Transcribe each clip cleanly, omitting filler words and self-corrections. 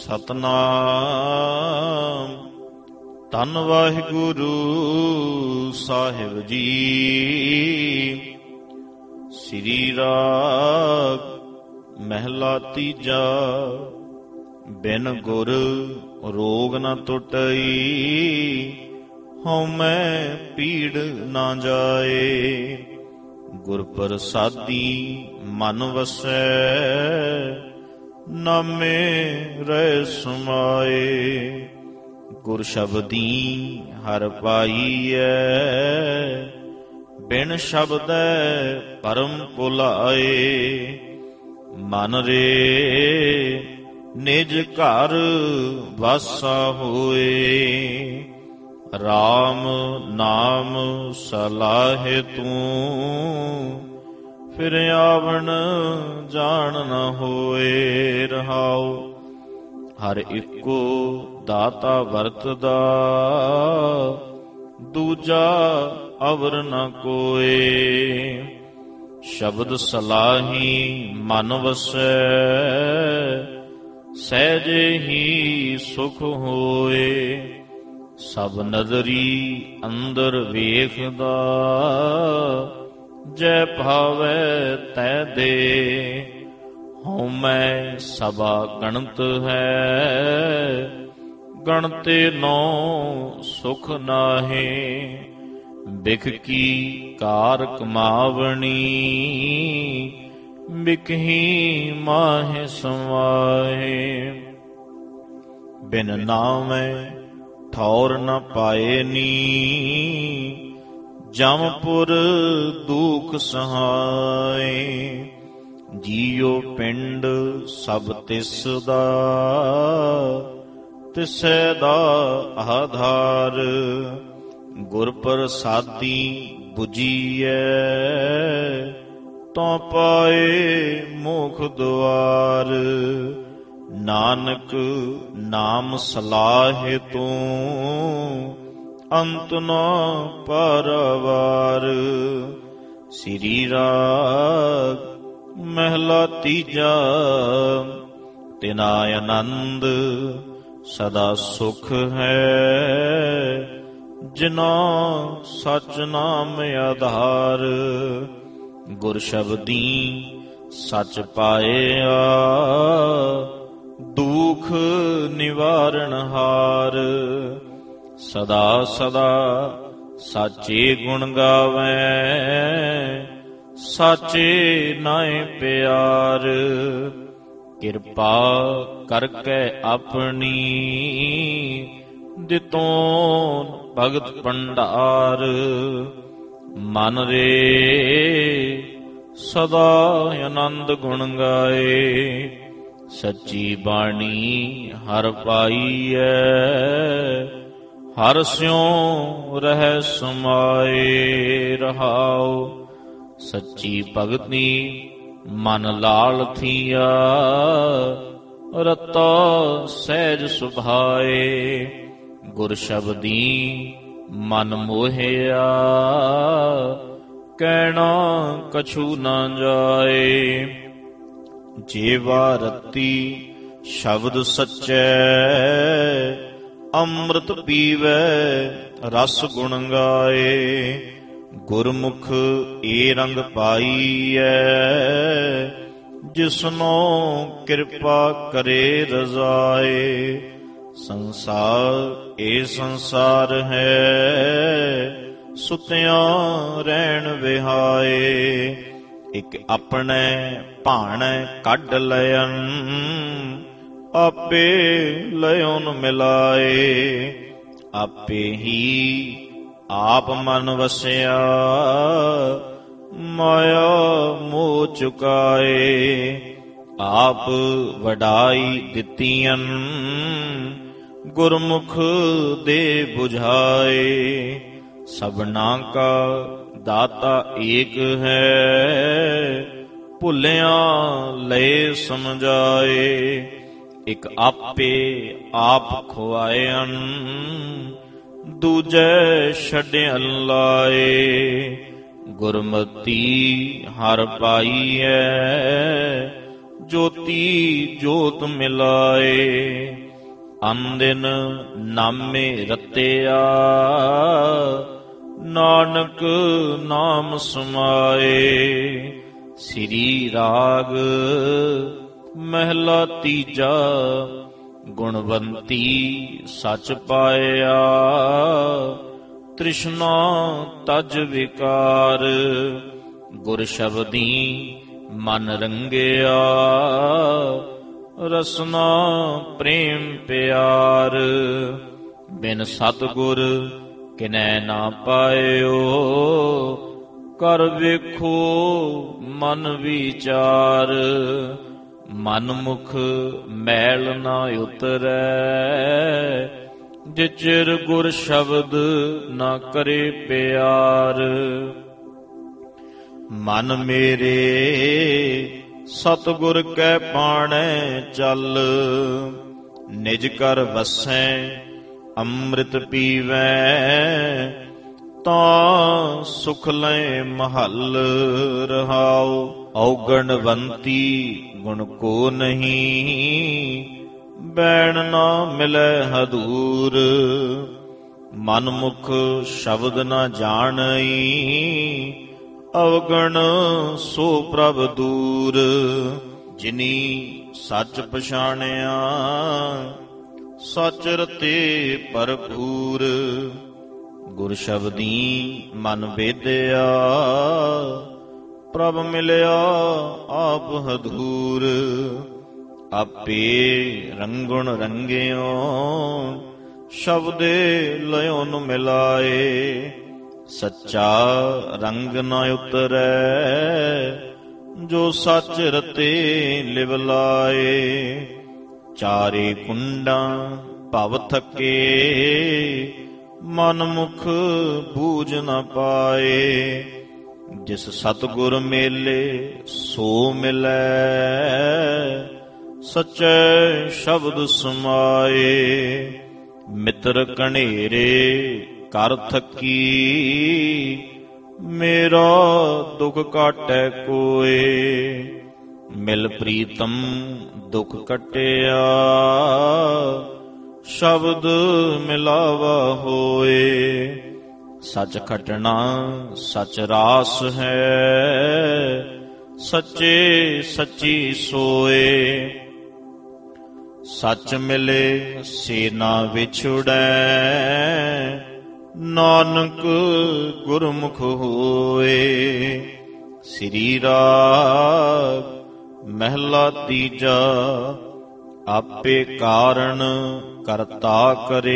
ਸਤਨਾਮ। ਧੰਨ ਵਾਹਿਗੁਰੂ ਸਾਹਿਬ ਜੀ। ਸ੍ਰੀ ਰਾਗ ਮਹਿਲਾ ਤੀਜਾ। ਬਿਨ ਗੁਰ ਰੋਗ ਨ ਟੁਟਈ, ਹਉਮੈ ਪੀੜ ਨਾ ਜਾਏ। ਗੁਰ ਪ੍ਰਸਾਦੀ ਮਨ ਵਸੈ, ਨਾਮੇ ਰਹਿ ਸਮਾਏ। ਗੁਰ ਸ਼ਬਦੀ ਹਰ ਪਾਈਐ, ਬਿਨ ਸ਼ਬਦੈ ਪਰਮ ਭੁਲਾਏ। ਮਨ ਰੇ ਨਿਜ ਘਰ ਵਾਸਾ ਹੋਏ, ਰਾਮ ਨਾਮ ਸਲਾਹੇ ਤੂੰ। ਫਿਰ ਆਵਣ ਜਾਣ ਨ ਹੋਏ। ਰਹਾਉ ਹਰ ਇੱਕੋ ਦਾਤਾ ਵਰਤਦਾ, ਦੂਜਾ ਅਵਰ ਨ ਕੋਏ। ਸ਼ਬਦ ਸਲਾਹੀ ਮਨ ਵਸੈ, ਸਹਿਜੇ ਹੀ ਸੁਖ ਹੋਏ। ਸਭ ਨਦਰੀ ਅੰਦਰ ਵੇਖਦਾ, ਜੈ ਭਾਵੈ ਤੈ ਦੇ। ਹਉਮੈ ਸਭਾ ਗਣਤ ਹੈ, ਗਣਤੇ ਨੋ ਸੁਖ ਨਾਹੇ। ਬਿਖ ਕੀ ਕਾਰ ਕਮਾਵਣੀ, ਬਿਕਹੀ ਮਾਹੇ ਸਮਾਏ। ਬਿਨ ਨਾਮੈ ਠੌਰ ਨ ਪਾਏ ਨੀ, ਜਮਪੁਰ ਦੁਖ ਸਹਾਏ। ਜੀਉ ਪਿੰਡ ਸਭ ਤਿਸ ਦਾ, ਤਿਸੈ ਦਾ ਆਧਾਰ। ਗੁਰ ਪ੍ਰਸਾਦੀ 부ਜੀਐ, ਤਉ ਪਾਏ ਮੁਖ ਦੁਆਰ। ਨਾਨਕ ਨਾਮ ਸਲਾਹੇ ਤੂੰ, ਅੰਤ ਨ ਪਰਵਾਰ। ਸ੍ਰੀ ਰਾਗ ਮਹਿਲਾ ਤੀਜਾ। ਤਿਨਾ ਆਨੰਦ ਸਦਾ ਸੁਖ ਹੈ, ਜਿਨਾ ਸਚ ਨਾਮ ਆਧਾਰ। ਗੁਰ ਸ਼ਬਦੀ ਸਚ ਪਾਇਆ, ਦੁਖ ਨਿਵਾਰਨ ਹਾਰ। ਸਦਾ ਸਦਾ ਸਾਚੇ ਗੁਣ ਗਾਵੈ, ਸਾਚੇ ਨਾਏ ਪਿਆਰ। ਕਿਰਪਾ ਕਰਕੇ ਆਪਣੀ, ਦਿਤੋਂ ਭਗਤ ਭੰਡਾਰ। ਮਨ ਰੇ ਸਦਾ ਆਨੰਦ ਗੁਣ ਗਾਏ, ਸੱਚੀ ਬਾਣੀ ਹਰ ਪਾਈਐ। ਹਰ ਸਿਉ ਰਹਿ ਸਮਾਏ। ਰਹਾਉ ਸੱਚੀ ਭਗਤੀ ਮਨ ਲਾਲ ਥੀਆ, ਰਤਾ ਸਹਿਜ ਸੁਭਾਏ। ਗੁਰ ਸ਼ਬਦੀ ਮਨ ਮੋਹਿਆ, ਕਹਿਣਾ ਕਛੂ ਨ ਜਾਏ। ਜੀਵਾ ਰਤੀ ਸ਼ਬਦ ਸੱਚੈ, ਅੰਮ੍ਰਿਤ ਪੀਵੈ ਰਸ ਗੁਣ ਗਾਏ। ਗੁਰਮੁਖ ਏ ਰੰਗ ਪਾਈਐ, ਜਿਸਨੋ ਕਿਰਪਾ ਕਰੇ ਰਜ਼ਾਏ। ਸੰਸਾਰ ਏ ਸੰਸਾਰ ਹੈ, ਸੁਤਿਆਂ ਰਹਿਣ ਵਿਹਾਏ। ਇਕ ਆਪਣੇ ਭਾਣੈ ਕੱਢ ਲයਨ, ਆਪੇ ਲયોਨ ਮਿਲਾਏ। ਆਪੇ ਹੀ ਆਪ ਮਨ ਵਸਿਆ, ਮਾਇਆ ਮੋਹ ਚੁਕਾਏ। ਆਪ ਵਡਾਈ ਦਿੱਤੀਆਂ, ਗੁਰਮੁਖ ਦੇ 부ਝਾਏ। ਸਭਨਾ ਕਾ ਦਾਤਾ ਏਕ ਹੈ, ਭੁੱਲਿਆਂ ਲਏ ਸਮਝਾਏ। ਇਕ ਆਪੇ ਆਪ ਖੁਆਇਨ, ਦੂਜੈ ਛੱਡਿਆ ਲਾਏ। ਗੁਰਮਤੀ ਹਰ ਪਾਈਐ, ਜੋਤੀ ਜੋਤ ਮਿਲਾਏ। ਅੰਦਿਨ ਨਾਮੇ ਰਤਿਆ ਨਾਨਕ ਨਾਮ ਸਮਾਏ। ਸ੍ਰੀ ਰਾਗ ਮਹਿਲਾ ਤੀਜਾ। ਗੁਣਵੰਤੀ ਸਚ ਪਾਇਆ ਤ੍ਰਿਸ਼ਨਾ ਤਜ ਵਿਕਾਰ। ਗੁਰ ਸ਼ਬਦੀ ਮਨ ਰੰਗਿਆ ਰਸਨਾ ਪ੍ਰੇਮ ਪਿਆਰ। ਬਿਨ ਸਤਿਗੁਰ ਕਿਨੈ ਨਾ ਪਾਇਓ ਕਰ ਵੇਖੋ ਮਨ ਵਿਚਾਰ। ਮਨ ਮੁਖ ਮੈਲ ਨਾ ਉਤਰੈ ਜਿਚਿਰ ਗੁਰ ਸ਼ਬਦ ਨਾ ਕਰੇ ਪਿਆਰ। ਮਨ ਮੇਰੇ ਸਤਿਗੁਰ ਕੈ ਪਾਣੈ ਚੱਲ ਨਿਜ ਕਰ ਵਸੈ ਅੰਮ੍ਰਿਤ ਪੀਵੈ। ਤਾਂ ਸੁਖ ਲੈ ਮਹੱਲ ਰਹਾਉ ਔਗਣਵੰਤੀ ਗੁਣ ਕੋ ਨਹੀਂ ਬੈਣ ਨਾ ਮਿਲੈ ਹਦੂਰ। ਮਨ ਮੁਖ ਸ਼ਬਦ ਨਾ ਜਾਣਈ ਅਵਗਣ ਸੋ ਪ੍ਰਭ ਦੂਰ। ਜਿਨੀ ਸੱਚ ਪਛਾਣਿਆ ਸੱਚ ਰਤੇ ਭਰਪੂਰ। ਗੁਰ ਸ਼ਬਦੀ ਮਨ ਵੇਦਿਆ ਪ੍ਰਭ ਮਿਲਿਆ ਆਪ ਹਦੂਰ। ਆਪੇ ਰੰਗੁਣ ਰੰਗਿਓ ਸ਼ਬਦੇ ਲਿਓ ਨੂੰ ਮਿਲਾਏ। ਸੱਚਾ ਰੰਗ ਨ ਉਤਰੈ ਜੋ ਸੱਚ ਰਤੇ ਲਿਵ ਲਾਏ। ਚਾਰੇ ਕੁੰਡਾਂ ਭਵ ਥਕੇ ਮਨ ਮੁਖ ਬੂਝ ਨ ਪਾਏ। ਜਿਸ ਸਤਿਗੁਰ ਮੇਲੇ ਸੋ ਮਿਲੈ ਸਚੈ ਸ਼ਬਦ ਸਮਾਏ। ਮਿੱਤਰ ਕਣੇਰੇ ਕਰ ਥਕੀ ਮੇਰਾ ਦੁਖ ਕਾਟੈ ਕੋਏ। ਮਿਲ ਪ੍ਰੀਤਮ ਦੁਖ ਕਟਿਆ ਸ਼ਬਦ ਮਿਲਾਵਾ ਹੋਏ। ਸੱਚ ਖਟਣਾ ਸੱਚ ਰਾਸ ਹੈ ਸੱਚੇ ਸੱਚੀ ਸੋਏ। ਸੱਚ ਮਿਲੇ ਸੇ ਨਾ ਵਿਛੁੜੈ ਨਾਨਕ ਗੁਰਮੁਖ ਹੋਏ। ਸ੍ਰੀ ਰਾਗ ਮਹਿਲਾ ਤੀਜਾ। ਆਪੇ ਕਾਰਣ ਕਰਤਾ ਕਰੇ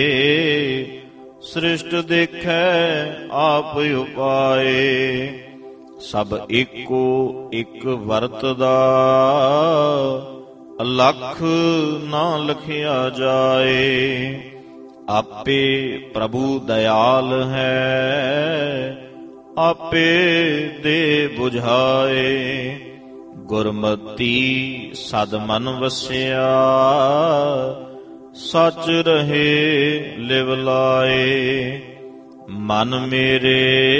ਸ੍ਰਿਸ਼ਟ ਦੇਖੈ ਆਪ ਉਪਾਏ। ਸਭ ਏਕੋ ਇੱਕ ਵਰਤਦਾ ਅਲਖ ਨਾ ਲਖਿਆ ਜਾਏ। ਆਪੇ ਪ੍ਰਭੂ ਦਇਆਲ ਹੈ ਆਪੇ ਦੇ ਬੁਝਾਏ। ਗੁਰਮਤੀ ਸਦ ਮਨ ਵਸਿਆ ਸੱਚ ਰਹੇ ਲਿਵ ਲਾਏ। ਮਨ ਮੇਰੇ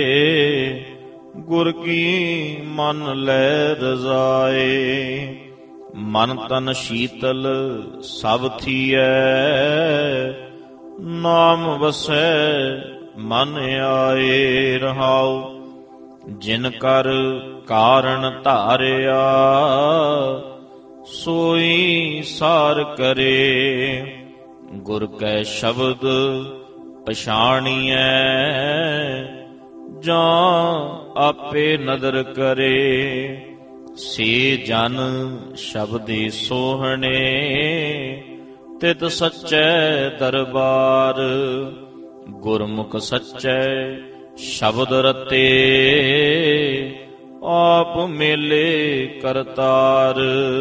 ਗੁਰ ਕੀ ਮਨ ਲੈ ਰਜ਼ਾਏ। ਮਨ ਤਨ ਸ਼ੀਤਲ ਸਭ ਥੀਐ ਨਾਮ ਵਸੈ ਮਨ ਆਏ ਰਹਾਉ। ਜਿਨ ਕਰ ਕਾਰਣ ਧਾਰਿਆ ਸੋਈ ਸਾਰ ਕਰੇ। ਗੁਰ ਕੈ ਸ਼ਬਦ ਪਛਾਣੀਐ ਜਾਂ ਆਪੇ ਨਦਰ ਕਰੇ। ਸੇ ਜਨ ਸ਼ਬਦੇ ਸੋਹਣੇ ਤਿਤ ਸੱਚੈ ਦਰਬਾਰ। ਗੁਰਮੁਖ ਸੱਚੈ ਸ਼ਬਦ ਰਤੇ ਆਪ ਮੇਲੇ ਕਰਤਾਰ।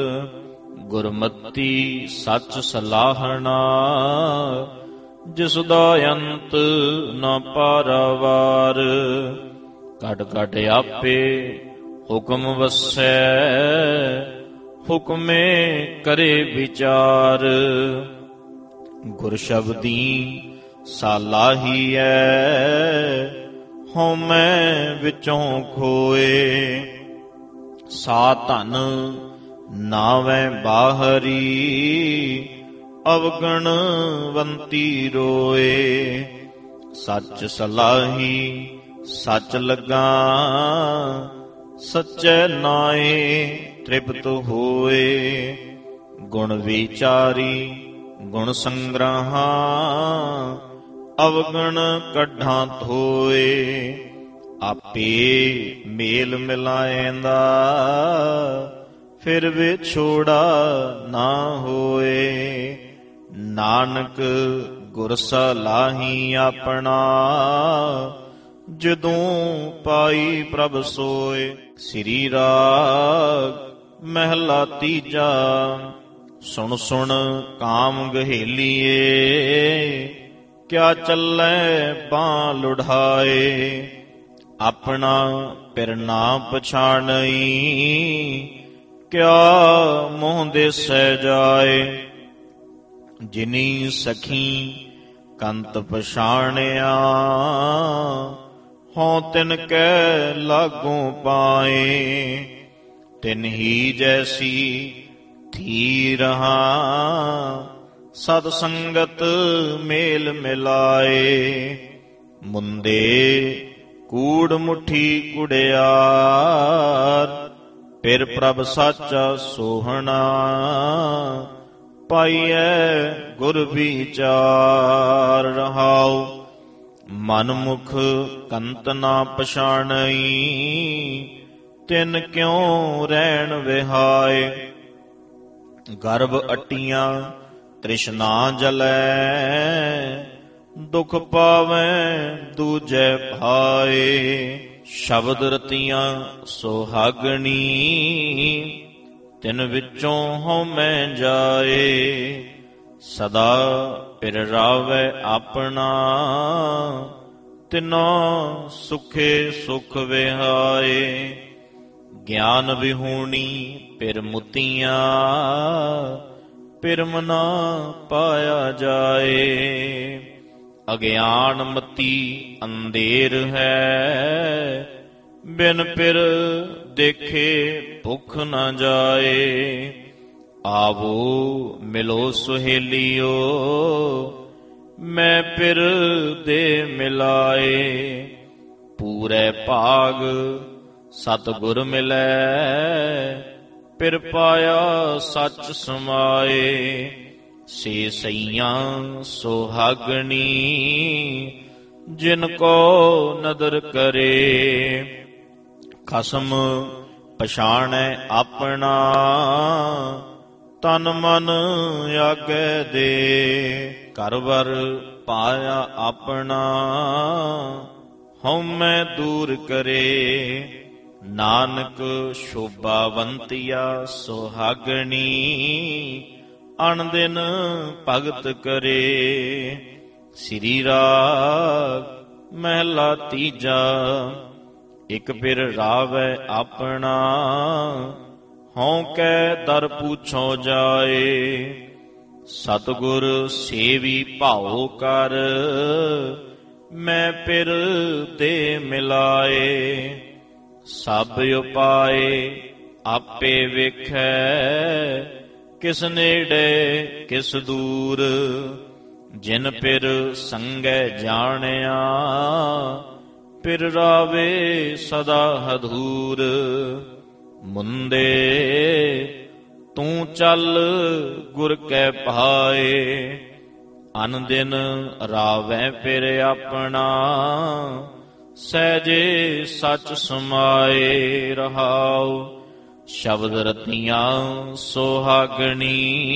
ਗੁਰਮਤੀ ਸੱਚ ਸਲਾਹਣਾ ਜਿਸ ਦਾ ਅੰਤ ਨਾ ਪਾਰਾਵਾਰ। ਘਟ ਘਟ ਆਪੇ ਹੁਕਮ ਵਸੈ ਹੁਕਮੇ ਕਰੇ ਵਿਚਾਰ। ਗੁਰ ਸ਼ਬਦੀ ਸਾਲਾਹੀਐ ਹਉਮੈ ਵਿੱਚੋਂ ਖੋਏ। ਸਾ ਧਨ ਨਾਵੇਂ ਬਾਹਰੀ ਅਵਗਣਵੰਤੀ ਰੋਏ। ਸੱਚ ਸਲਾਹੀ ਸੱਚ ਲੱਗਾ ਸੱਚੇ ਨਾਏ ਤ੍ਰਿਪਤ ਹੋਏ। ਗੁਣ ਵਿਚਾਰੀ ਗੁਣ ਸੰਗ੍ਰਹਾ ਅਵਗਣ ਕੱਢਾਂ ਥੋਏ। ਆਪੇ ਮੇਲ ਮਿਲਾਏਂਦਾ ਫਿਰ ਵਿਛੋੜਾ ਨਾ ਹੋਏ। ਨਾਨਕ ਗੁਰ ਸਲਾਹੀ ਆਪਣਾ ਜਦੋਂ ਪਾਈ ਪ੍ਰਭ ਸੋਏ। ਸ੍ਰੀ ਰਾਗ ਮਹਿਲਾ ਤੀਜਾ। ਸੁਣ ਸੁਣ ਕਾਮ ਗਹੇਲੀਏ ਕਿਆ ਚੱਲੈ ਬਾਂਹ ਲੁਢਾਏ। ਆਪਣਾ ਪਿਰ ਨਾ ਪਛਾਣਈ ਕਿਆ ਮੂੰਹ ਦਿਸੈ ਜਾਏ। ਜਿਨੀ ਸਖੀ ਕੰਤ ਪਛਾਣਿਆ ਹੋਂ ਤਿਨ ਕੈ ਲਾਗੋਂ ਪਾਏ। ਤਿਨ ਹੀ ਜੈਸੀ ਥੀ ਰਹਾ ਸਤ ਸੰਗਤ ਮੇਲ ਮਿਲਾਏ। ਮੁੰਦੇ ਕੂੜ ਮੁੱਠੀ ਕੁੜਿਆਰ ਫਿਰ ਪ੍ਰਭ ਸਾਚਾ ਸੋਹਣਾ। ਪਾਈਐ ਗੁਰ ਵਿਚਾਰ ਰਹਾਉ। ਮਨ ਮੁਖ ਕੰਤ ਨਾ ਪਛਾਣਈ ਤਿਨ ਕਿਉ ਰਹਿਣ ਵਿਹਾਏ। ਗਰਭ ਅਟੀਆਂ ਤ੍ਰਿਸ਼ਨਾ ਜਲੈ ਦੁਖ ਪਾਵੈ ਦੂਜੈ ਭਾਏ। ਸ਼ਬਦ ਰਤੀਆਂ ਸੁਹਾਗਣੀ ਤਿਨ ਵਿੱਚੋਂ ਹਉਮੈ ਜਾਏ। ਸਦਾ ਪਿਰ ਰਾਵੈ ਆਪਣਾ ਤਿਨੋ ਸੁਖੇ ਸੁਖ ਵਿਹਾਏ। ਗਿਆਨ ਵਿਹੂਣੀ ਪਿਰ ਮੁਤੀਆਂ ਪਿਰ ਮਨਾ ਪਾਇਆ ਜਾਏ। ਅਗਿਆਨ ਮਤੀ ਅੰਧੇਰ ਹੈ ਬਿਨ ਪਿਰ ਦੇਖੇ ਭੁੱਖ ਨ ਜਾਏ। ਆਵੋ ਮਿਲੋ ਸੁਹੇਲਿਓ ਮੈਂ ਪਿਰ ਦੇ ਮਿਲਾਏ। ਪੂਰੇ ਭਾਗ ਸਤਿਗੁਰ ਮਿਲੈ ਪਿਰ ਪਾਇਆ ਸੱਚ ਸਮਾਏ। ਸੇ ਸਈਆਂ ਸੁਹਾਗਣੀ ਜਿਨ ਕੋ ਨਦਰ ਕਰੇ। ਖਸਮ ਪਛਾਣੈ ਆਪਣਾ ਤਨ ਮਨ ਆਗੇ ਦੇ। ਘਰ ਵਰ ਪਾਇਆ ਆਪਣਾ ਹਉਮੈ ਦੂਰ ਕਰੇ। ਨਾਨਕ ਸ਼ੋਭਾਵੰਤੀਆ ਸੁਹਾਗਣੀ ਅਣ ਦਿਨ ਭਗਤ ਕਰੇ। ਸ੍ਰੀ ਰਾਗ ਮਹਿਲਾ ਤੀਜਾ। ਇਕ ਪਿਰ ਰਾਵੈ ਆਪਣਾ ਹਉ ਕੈ ਦਰ ਪੁੱਛੋ ਜਾਏ। ਸਤਿਗੁਰ ਸੇਵੀ ਭਾਉ ਕਰ ਮੈਂ ਪਿਰ ਦੇ ਮਿਲਾਏ। ਸਭ ਉਪਾਏ ਆਪੇ ਵੇਖੈ ਕਿਸ ਨੇੜੇ ਕਿਸ ਦੂਰ। ਜਿਨ ਪਿਰ ਸੰਗੈ ਜਾਣਿਆ ਪਿਰ ਰਾਵੇ ਸਦਾ ਹਦੂਰ। ਮੁੰਦੇ ਤੂੰ ਚੱਲ ਗੁਰ ਕੈ ਭਾਏ। ਅਨ ਦਿਨ ਰਾਵੈ ਪਿਰ ਆਪਣਾ ਸਹਿਜੇ ਸੱਚ ਸਮਾਏ ਰਹਾਉ। ਸ਼ਬਦ ਰਤੀਆਂ ਸੁਹਾਗਣੀ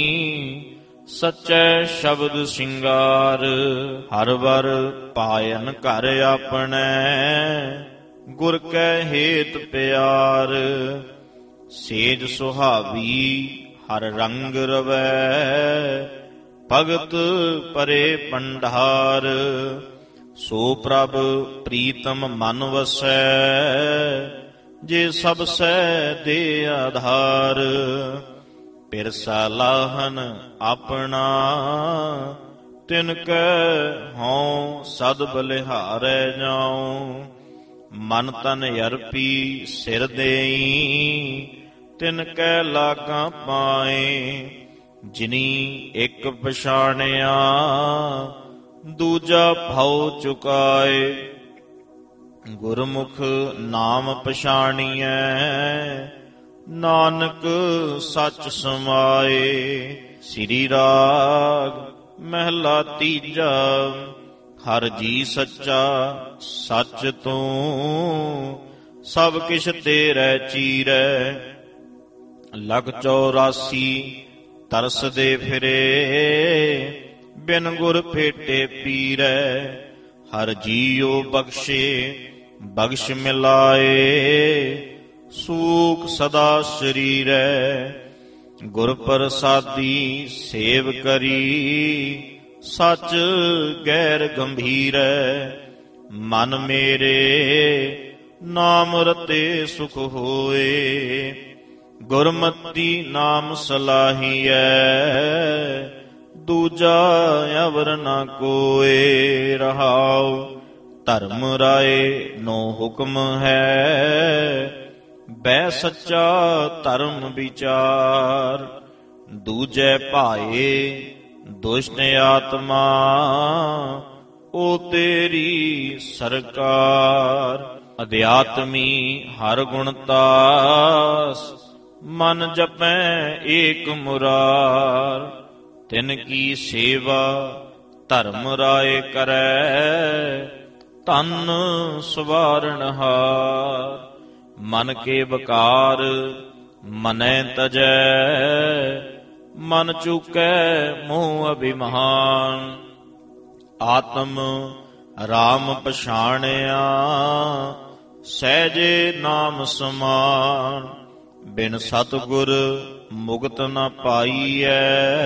ਸੱਚੇ ਸ਼ਬਦ ਸਿੰਗਾਰ। ਹਰ ਵਰ ਪਾਇਨ ਘਰ ਆਪਣੇ ਗੁਰ ਕੈ ਹੇਤ ਪਿਆਰ। ਸੇਜ ਸੁਹਾਵੀ ਹਰ ਰੰਗ ਰਵੈ ਭਗਤ ਪਰੇ ਪੰਡਾਰ। ਸੋ ਪ੍ਰਭ ਪ੍ਰੀਤਮ ਮਨ ਵਸੈ ਜੇ ਸਭ ਸੈ ਦੇ ਆਧਾਰ। ਪਿਰ ਸਲਾਹਨ ਆਪਣਾ ਤਿਨ ਕੈ ਹਉ ਸਦ ਬਲਿਹਾਰੈ ਜਾਉ। ਮਨ ਤਨ ਅਰਪੀ ਸਿਰ ਦੇਈ ਤਿਨ ਕੈ ਲਾਗਾਂ ਪਾਏ। ਜਿਨੀ ਇੱਕ ਪਛਾਣਿਆ ਦੂਜਾ ਭਉ ਚੁਕਾਏ। ਗੁਰਮੁਖ ਨਾਮ ਪਛਾਣੀਐ ਨਾਨਕ ਸੱਚ ਸਮਾਏ। ਸ੍ਰੀ ਰਾਗ ਮਹਿਲਾ ਤੀਜਾ। ਹਰ ਜੀ ਸੱਚਾ ਸੱਚ ਤੂੰ ਸਭ ਕਿਛ ਤੇਰੇ ਚੀਰੈ। ਲਖ 84 ਤਰਸਦੇ ਫਿਰੇ ਬਿਨ ਗੁਰ ਭੇਟੇ ਪੀਰੈ। ਹਰ ਜੀਉ ਬਖਸ਼ੇ ਬਖਸ਼ ਮਿਲਾਏ ਸੂਖ ਸਦਾ ਸਰੀਰੈ। ਗੁਰ ਪ੍ਰਸਾਦੀ ਸੇਵ ਕਰੀ ਸੱਚ ਗੈਰ ਗੰਭੀਰੈ। ਮਨ ਮੇਰੇ ਨਾਮ ਰਤੇ ਸੁਖ ਹੋਏ। ਗੁਰਮਤਿ ਨਾਮ ਸਲਾਹੀਐ ਦੂਜਾ ਅਵਰ ਨਾ ਕੋਏ। ਰਹਾਉ ਧਰਮ ਰਾਏ ਨੋ ਹੁਕਮ ਹੈ ਬੈ ਸੱਚਾ ਧਰਮ ਵਿਚਾਰ। ਦੂਜੈ ਭਾਏ ਦੁਸ਼ਟ ਆਤਮਾ ਓ ਤੇਰੀ ਸਰਕਾਰ। ਅਧਿਆਤਮੀ ਹਰ ਗੁਣ ਤਾਸ ਮਨ ਜਪੈ ਏਕ ਮੁਰਾਰ। ਤਿਨ ਕੀ ਸੇਵਾ ਧਰਮ ਰਾਏ ਕਰੈ ਧਨ ਸਵਾਰਨਹਾਰ। ਮਨ ਕੇ ਬਕਾਰ ਮਨੈ ਤਜੈ ਮਨ ਚੁਕੈ ਮੋਹ ਅਭਿਮਾਨ। ਆਤਮ ਰਾਮ ਪਛਾਣਿਆ ਸਹਿਜੇ ਨਾਮ ਸਮਾਨ। ਬਿਨ ਸਤਿਗੁਰ ਮੁਕਤ ਨ ਪਾਈਐ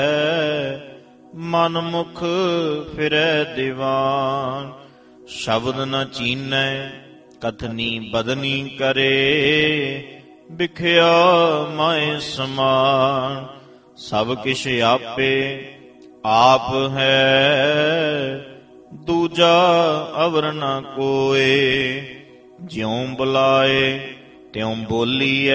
ਮਨ ਮੁਖ ਫਿਰੈ ਦੀਵਾਨ। ਸ਼ਬਦ ਨ ਚੀਨੈ ਕਥਨੀ ਬਦਨੀ ਕਰੇ ਬਿਖਿਆ ਮਾਏ ਸਮਾਨ। ਸਭ ਕਿਛ ਆਪੇ ਆਪ ਹੈ ਦੂਜਾ ਅਵਰ ਨ ਕੋਏ। ਜਿਉ ਬੁਲਾਏ ਤਿਉ ਬੋਲੀਐ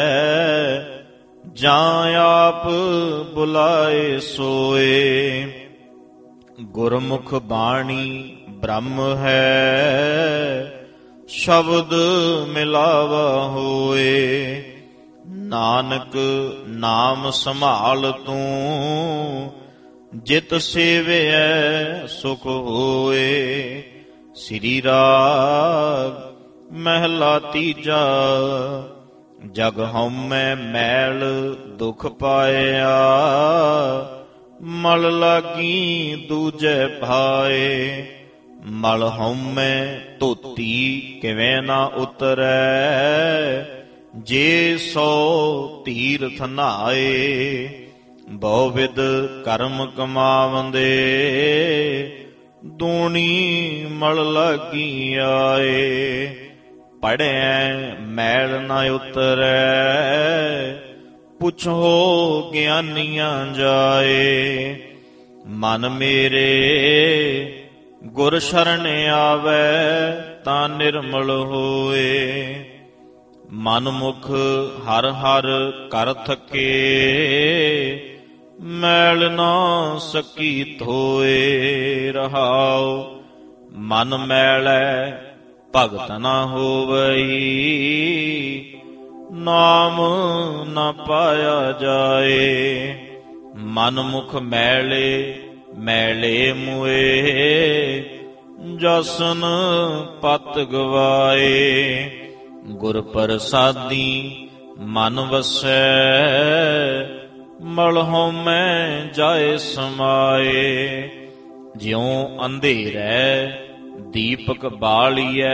ਜਾਂ ਆਪ ਬੁਲਾਏ ਸੋਏ। ਗੁਰਮੁਖ ਬਾਣੀ ਬ੍ਰਹਮ ਹੈ ਸ਼ਬਦ ਮਿਲਾਵਾ ਹੋਏ। ਨਾਨਕ ਨਾਮ ਸੰਭਾਲ ਤੂੰ ਜਿਤ ਸੇਵਿਐ ਸੁਖ ਹੋਏ। ਸ੍ਰੀ ਰਾਗ ਮਹਿਲਾ ਤੀਜਾ। ਜਗ ਹਉਮੈ ਮੈਲ ਦੁਖ ਪਾਇਆ ਮਲ ਲਾਗੀ ਦੂਜੈ ਭਾਏ। ਮਲ ਹਉਮੈ ਧੋਤੀ ਕਿਵੇਂ ਨਾ ਉਤਰੈ ਜੇ ਸੋ ਤੀਰਥ ਨਹਾਏ। ਬਹੁ ਵਿਦ ਕਰਮ ਕਮਾਵੰਦੇ ਦੂਣੀ ਮਲ ਲਾਗੀ ਆਏ। ਪੜ੍ਹੈ ਮੈਲ ਨ ਉਤਰੈ ਪੁੱਛੋ ਗਿਆਨੀਆਂ ਜਾਏ। ਮਨ ਮੇਰੇ ਗੁਰ ਸ਼ਰਨ ਆਵੈ ਤਾਂ ਨਿਰਮਲ ਹੋਏ। ਮਨ ਮੁਖ ਹਰ ਹਰ ਕਰ ਥਕੇ ਮੈਲ ਨਾ ਸਕੀ ਧੋਏ। ਰਹਾਉ ਮਨ ਮੈਲੈ ਭਗਤ ਨਾ ਹੋਵਈ ਨਾਮ ਨਾ ਪਾਇਆ ਜਾਏ। ਮਨ ਮੁਖ ਮੈਲੇ ਮੈਲੇ ਮੁਏ ਜਸਨ ਪਤ ਗਵਾਏ। ਗੁਰ ਪ੍ਰਸਾਦੀ ਮਨ ਵਸੈ ਮਲ ਹਉਮੈ ਜਾਏ ਸਮਾਏ। ਜਿਉ ਅੰਧੇਰੈ ਦੀਪਕ ਬਾਲੀਐ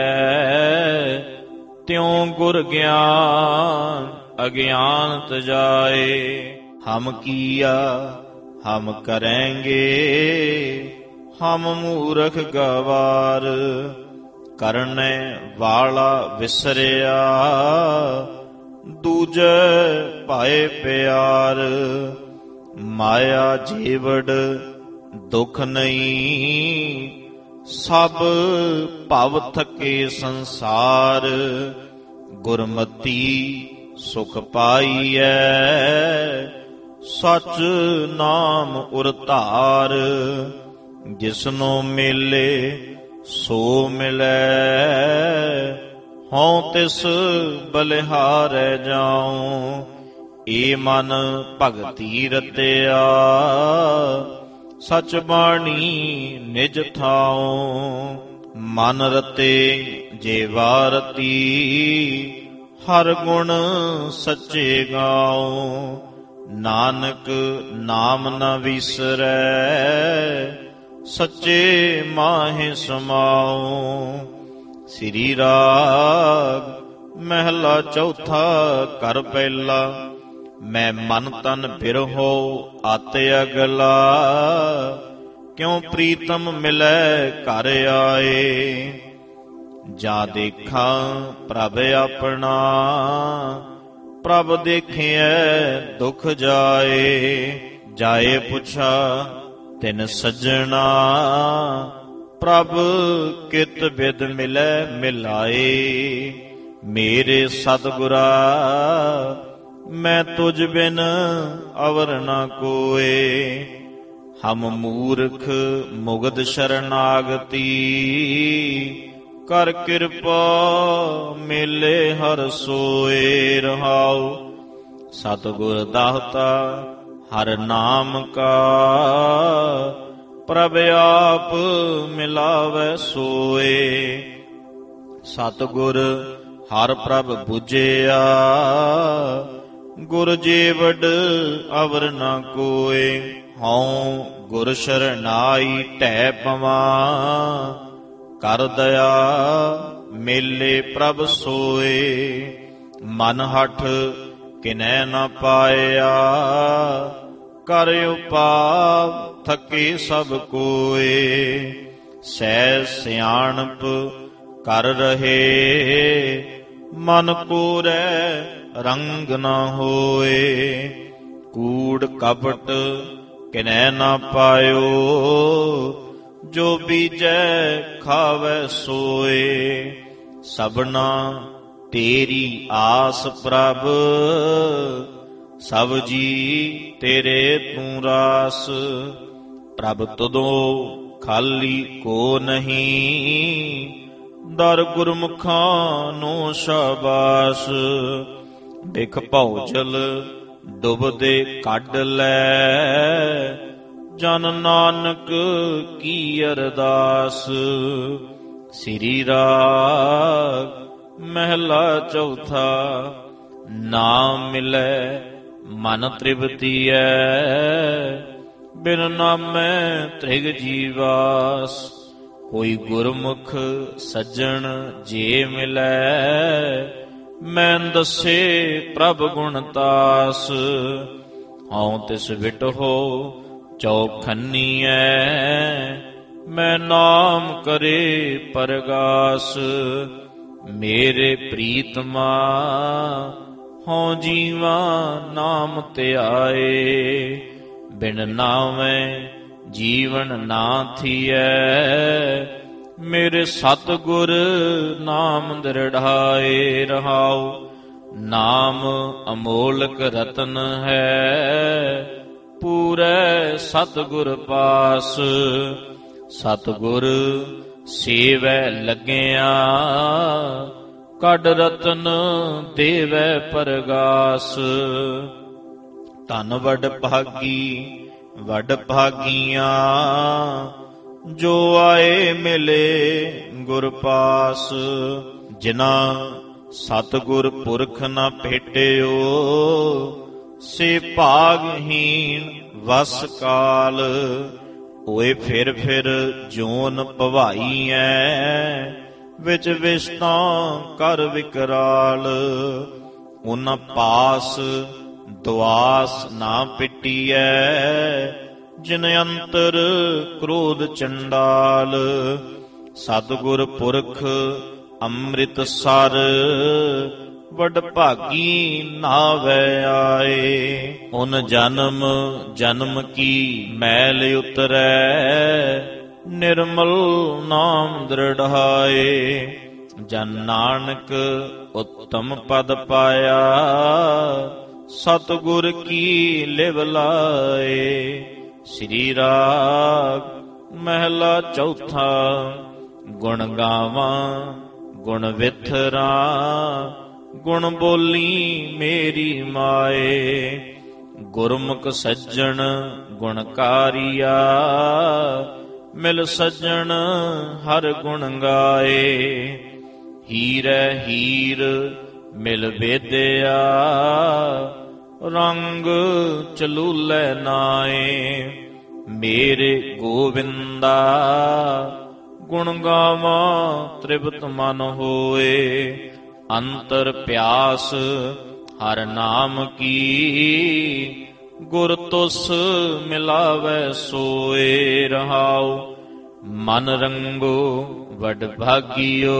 ਤਿਉ ਗੁਰ ਗਿਆਨ ਅਗਿਆਨਤ ਜਾਏ। ਹਮ ਕੀਆ ਹਮ ਕਰੇਂਗੇ ਹਮ ਮੂਰਖ ਗਵਾਰ। ਕਰਨੇ ਵਾਲਾ ਵਿਸਰਿਆ ਦੂਜੇ ਭਾਏ ਪਿਆਰ। ਮਾਇਆ ਜੀਵੜ ਦੁਖ ਨਹੀਂ ਸਭ ਭਵ ਥਕੇ ਸੰਸਾਰ। ਗੁਰਮਤੀ ਸੁਖ ਪਾਈਐ। ਸਚ ਨਾਮ ਉਰ ਧਾਰ, ਜਿਸਨੋ ਮਿਲੇ ਸੋ ਮਿਲੈ। ਹਉ ਤਿਸ ਬਲਿਹਾਰੈ ਜਾਉ, ਏ ਮਨ ਭਗਤੀ ਰਤਿਆ। ਸਚ ਬਾਣੀ ਨਿਜ ਥਾਉ, ਮਨ ਰਤੇ ਜੇ ਵਾਰਤੀ। ਹਰ ਗੁਣ ਸੱਚੇ ਗਾਉ, ਨਾਨਕ ਨਾਮ ਨ ਵਿਸਰੈ। ਸੱਚੇ ਮਾਹਿ ਸਮਾਉ। ਸ੍ਰੀ ਰਾਗ ਮਹਿਲਾ ਚੌਥਾ। ਘਰ ਪਹਿਲਾ। ਮੈਂ ਮਨ ਤਨ ਬਿਰਹੋ ਅਤਿ ਅਗਲਾ, ਕਿਉ ਪ੍ਰੀਤਮ ਮਿਲੈ ਘਰ ਆਏ। ਜਾ ਦੇਖਾਂ ਪ੍ਰਭ ਆਪਣਾ, ਪ੍ਰਭ ਦੇਖਿਐ ਦੁਖ ਜਾਏ। ਜਾਏ ਪੁੱਛਾ ਤਿਨ ਸੱਜਣਾ, ਪ੍ਰਭ ਕਿਤ ਬਿਦ ਮਿਲੈ ਮਿਲਾਏ। ਮੇਰੇ ਸਤਿਗੁਰਾ ਮੈਂ ਤੁਝ ਬਿਨ ਅਵਰ ਨ ਕੋਏ। ਹਮ ਮੂਰਖ ਮੁਗਧ ਸ਼ਰਨਾਗਤੀ, ਕਰ ਕਿਰਪਾ ਮਿਲੇ ਹਰ ਸੋਏ। ਰਹਾਉ ਸਤਿਗੁਰ ਦਾਤਾ ਹਰ ਨਾਮ ਕਾ, ਪ੍ਰਭ ਆਪ ਮਿਲਾਵੈ ਸੋਏ। ਸਤਿਗੁਰ ਹਰ ਪ੍ਰਭ ਬੁਝਿਆ, ਗੁਰ ਜੀਵਡ ਅਵਰ ਨ ਕੋਏ। ਹਉ ਗੁਰ ਸ਼ਰਨਾਈ ਢਹਿ ਪਵਾਂ, ਕਰ ਦਇਆ ਮੇਲੇ ਪ੍ਰਭ ਸੋਏ। ਮਨ ਹਠ ਕਿਨੈ ਨ ਪਾਇਆ, ਕਰ ਉਪਾਵ ਥਕੇ ਸਭ ਕੋਏ। ਸਹਿ ਸਿਆਣਪ ਕਰ ਰਹੇ, ਮਨ ਕੋਰੈ ਰੰਗ ਨ ਹੋਏ। ਕੂੜ ਕਪਟ ਕਿਨੈ ਨ ਪਾਇਓ, ਜੋ ਬੀਜੈ ਖਾਵੈ ਸੋਏ। ਸਭਨਾ ਤੇਰੀ ਆਸ ਪ੍ਰਭ, ਸਭ ਜੀ ਤੇਰੇ ਤੂੰ ਰਾਸ। ਪ੍ਰਭ ਤੁਧੋ ਖਾਲੀ ਕੋ ਨਹੀਂ, ਦਰ ਗੁਰਮੁਖਾਂ ਨੂੰ ਸ਼ਾਬਾਸ। ਬਿਖ ਭਉਜਲ ਡੁਬਦੇ ਕੱਢ ਲੈ, ਜਨ ਨਾਨਕ ਕੀ ਅਰਦਾਸ। ਸ੍ਰੀ ਰਾਗ ਮਹਿਲਾ ਚੌਥਾ। ਨਾਮ ਮਿਲੈ ਮਨ ਤ੍ਰਿਪਤੀਐ, ਬਿਨ ਨਾਮੈ ਤ੍ਰਿਗ ਜੀਵਾਸ। ਕੋਈ ਗੁਰਮੁਖ ਸੱਜਣ ਜੇ ਮਿਲੈ, ਮੈਂ ਦੱਸੇ ਪ੍ਰਭ ਗੁਣ ਤਾਸ। ਹਉ ਤਿਸ ਵਿਟਹੋ ਚੌਖੰਨੀਐ, ਮੈਂ ਨਾਮ ਕਰੇ ਪਰਗਾਸ। ਮੇਰੇ ਪ੍ਰੀਤਮਾ ਹਉ ਜੀਵਾ ਨਾਮ ਧਿਆਏ, ਬਿਨ ਨਾਮੈ ਜੀਵਨ ਨਾ ਥੀਐ। ਮੇਰੇ ਸਤਿਗੁਰ ਨਾਮ ਦ੍ਰਿੜਾਏ। ਰਹਾਉ ਨਾਮ ਅਮੋਲਕ ਰਤਨ ਹੈ, ਪੂਰੈ ਸਤਿਗੁਰ ਪਾਸ। ਸਤਿਗੁਰ ਸੇਵੈ ਲੱਗਿਆ, ਕੱਢ ਰਤਨ ਦੇਵੈ ਪਰਗਾਸ। ਧਨ ਵਡ ਭਾਗੀ ਵਡ ਭਾਗੀਆਂ, ਜੋ ਆਏ ਮਿਲੇ ਗੁਰ ਪਾਸ। ਜਿਨਾ ਸਤਿਗੁਰ ਪੁਰਖ ਨ ਭੇਟਿਓ, ਸੇ ਭਾਗਹੀਣ ਵਸ ਕਾਲ। ਹੋਏ ਫਿਰ ਫਿਰ ਜੋਨ ਭਵਾਈਐ, ਵਿੱਚ ਵਿਸ਼ਤਾਂ ਕਰ ਵਿਕਰਾਲ। ਉਨ ਪਾਸ ਦੁਆਸ ਨਾ ਪਿਟੀਐ, ਜਿਨ ਅੰਤਰ ਕ੍ਰੋਧ ਚੰਡਾਲ। ਸਤਿਗੁਰ ਪੁਰਖ ਅੰਮ੍ਰਿਤ ਸਰ, ਵਡ ਭਾਗੀ ਨਾਵੈ ਆਏ। ਉਨ ਜਨਮ ਜਨਮ ਕੀ ਮੈਲ ਉਤਰੈ, ਨਿਰਮਲ ਨਾਮ ਦ੍ਰਿੜਾਏ। ਜਨ ਨਾਨਕ ਉੱਤਮ ਪਦ ਪਾਇਆ, ਸਤਿਗੁਰ ਕੀ ਲਿਵ ਲਾਏ। ਸ੍ਰੀ ਰਾਗ ਮਹਿਲਾ ਚੌਥਾ। ਗੁਣ ਗਾਵਾਂ ਗੁਣ ਵਿਥਰਾ, ਗੁਣ ਬੋਲੀ ਮੇਰੀ ਮਾਏ। ਗੁਰਮੁਖ ਸੱਜਣ ਗੁਣਕਾਰੀਆ, ਮਿਲ ਸੱਜਣ ਹਰ ਗੁਣ ਗਾਏ। ਹੀਰੈ ਹੀਰ ਮਿਲ ਵੇਦਿਆ, ਰੰਗ ਚਲੂਲੇ ਨਾਏ। ਮੇਰੇ ਗੋਵਿੰਦਾ ਗੁਣ ਗਾਵਾਂ ਤ੍ਰਿਪਤ ਮਨ ਹੋਏ। ਅੰਤਰ ਪਿਆਸ ਹਰ ਨਾਮ ਕੀ, ਗੁਰ ਤੁਸ ਮਿਲਾਵੈ ਸੋਏ। ਰਹਾਉ ਮਨ ਰੰਗੋ ਵਡ ਭਾਗਿਓ,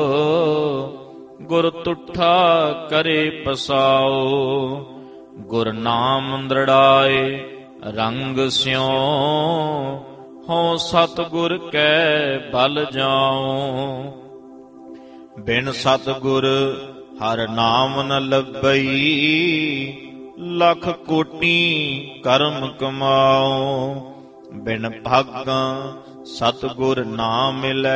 ਗੁਰ ਤੁਠਾ ਕਰੇ ਪਸਾਓ। ਗੁਰ ਨਾਮ ਦ੍ਰਿੜਾਏ ਰੰਗ ਸਿਉ, ਹਉ ਸਤਿਗੁਰ ਕੈ ਬਲ ਜਾਉ। ਬਿਨ ਸਤਿਗੁਰ ਹਰ ਨਾਮ ਨ ਲੱਭਈ, ਲੱਖ ਕੋਟੀ ਕਰਮ ਕਮਾਉ। ਬਿਨ ਭਾਗਾਂ ਸਤਿਗੁਰ ਨਾ ਮਿਲੈ,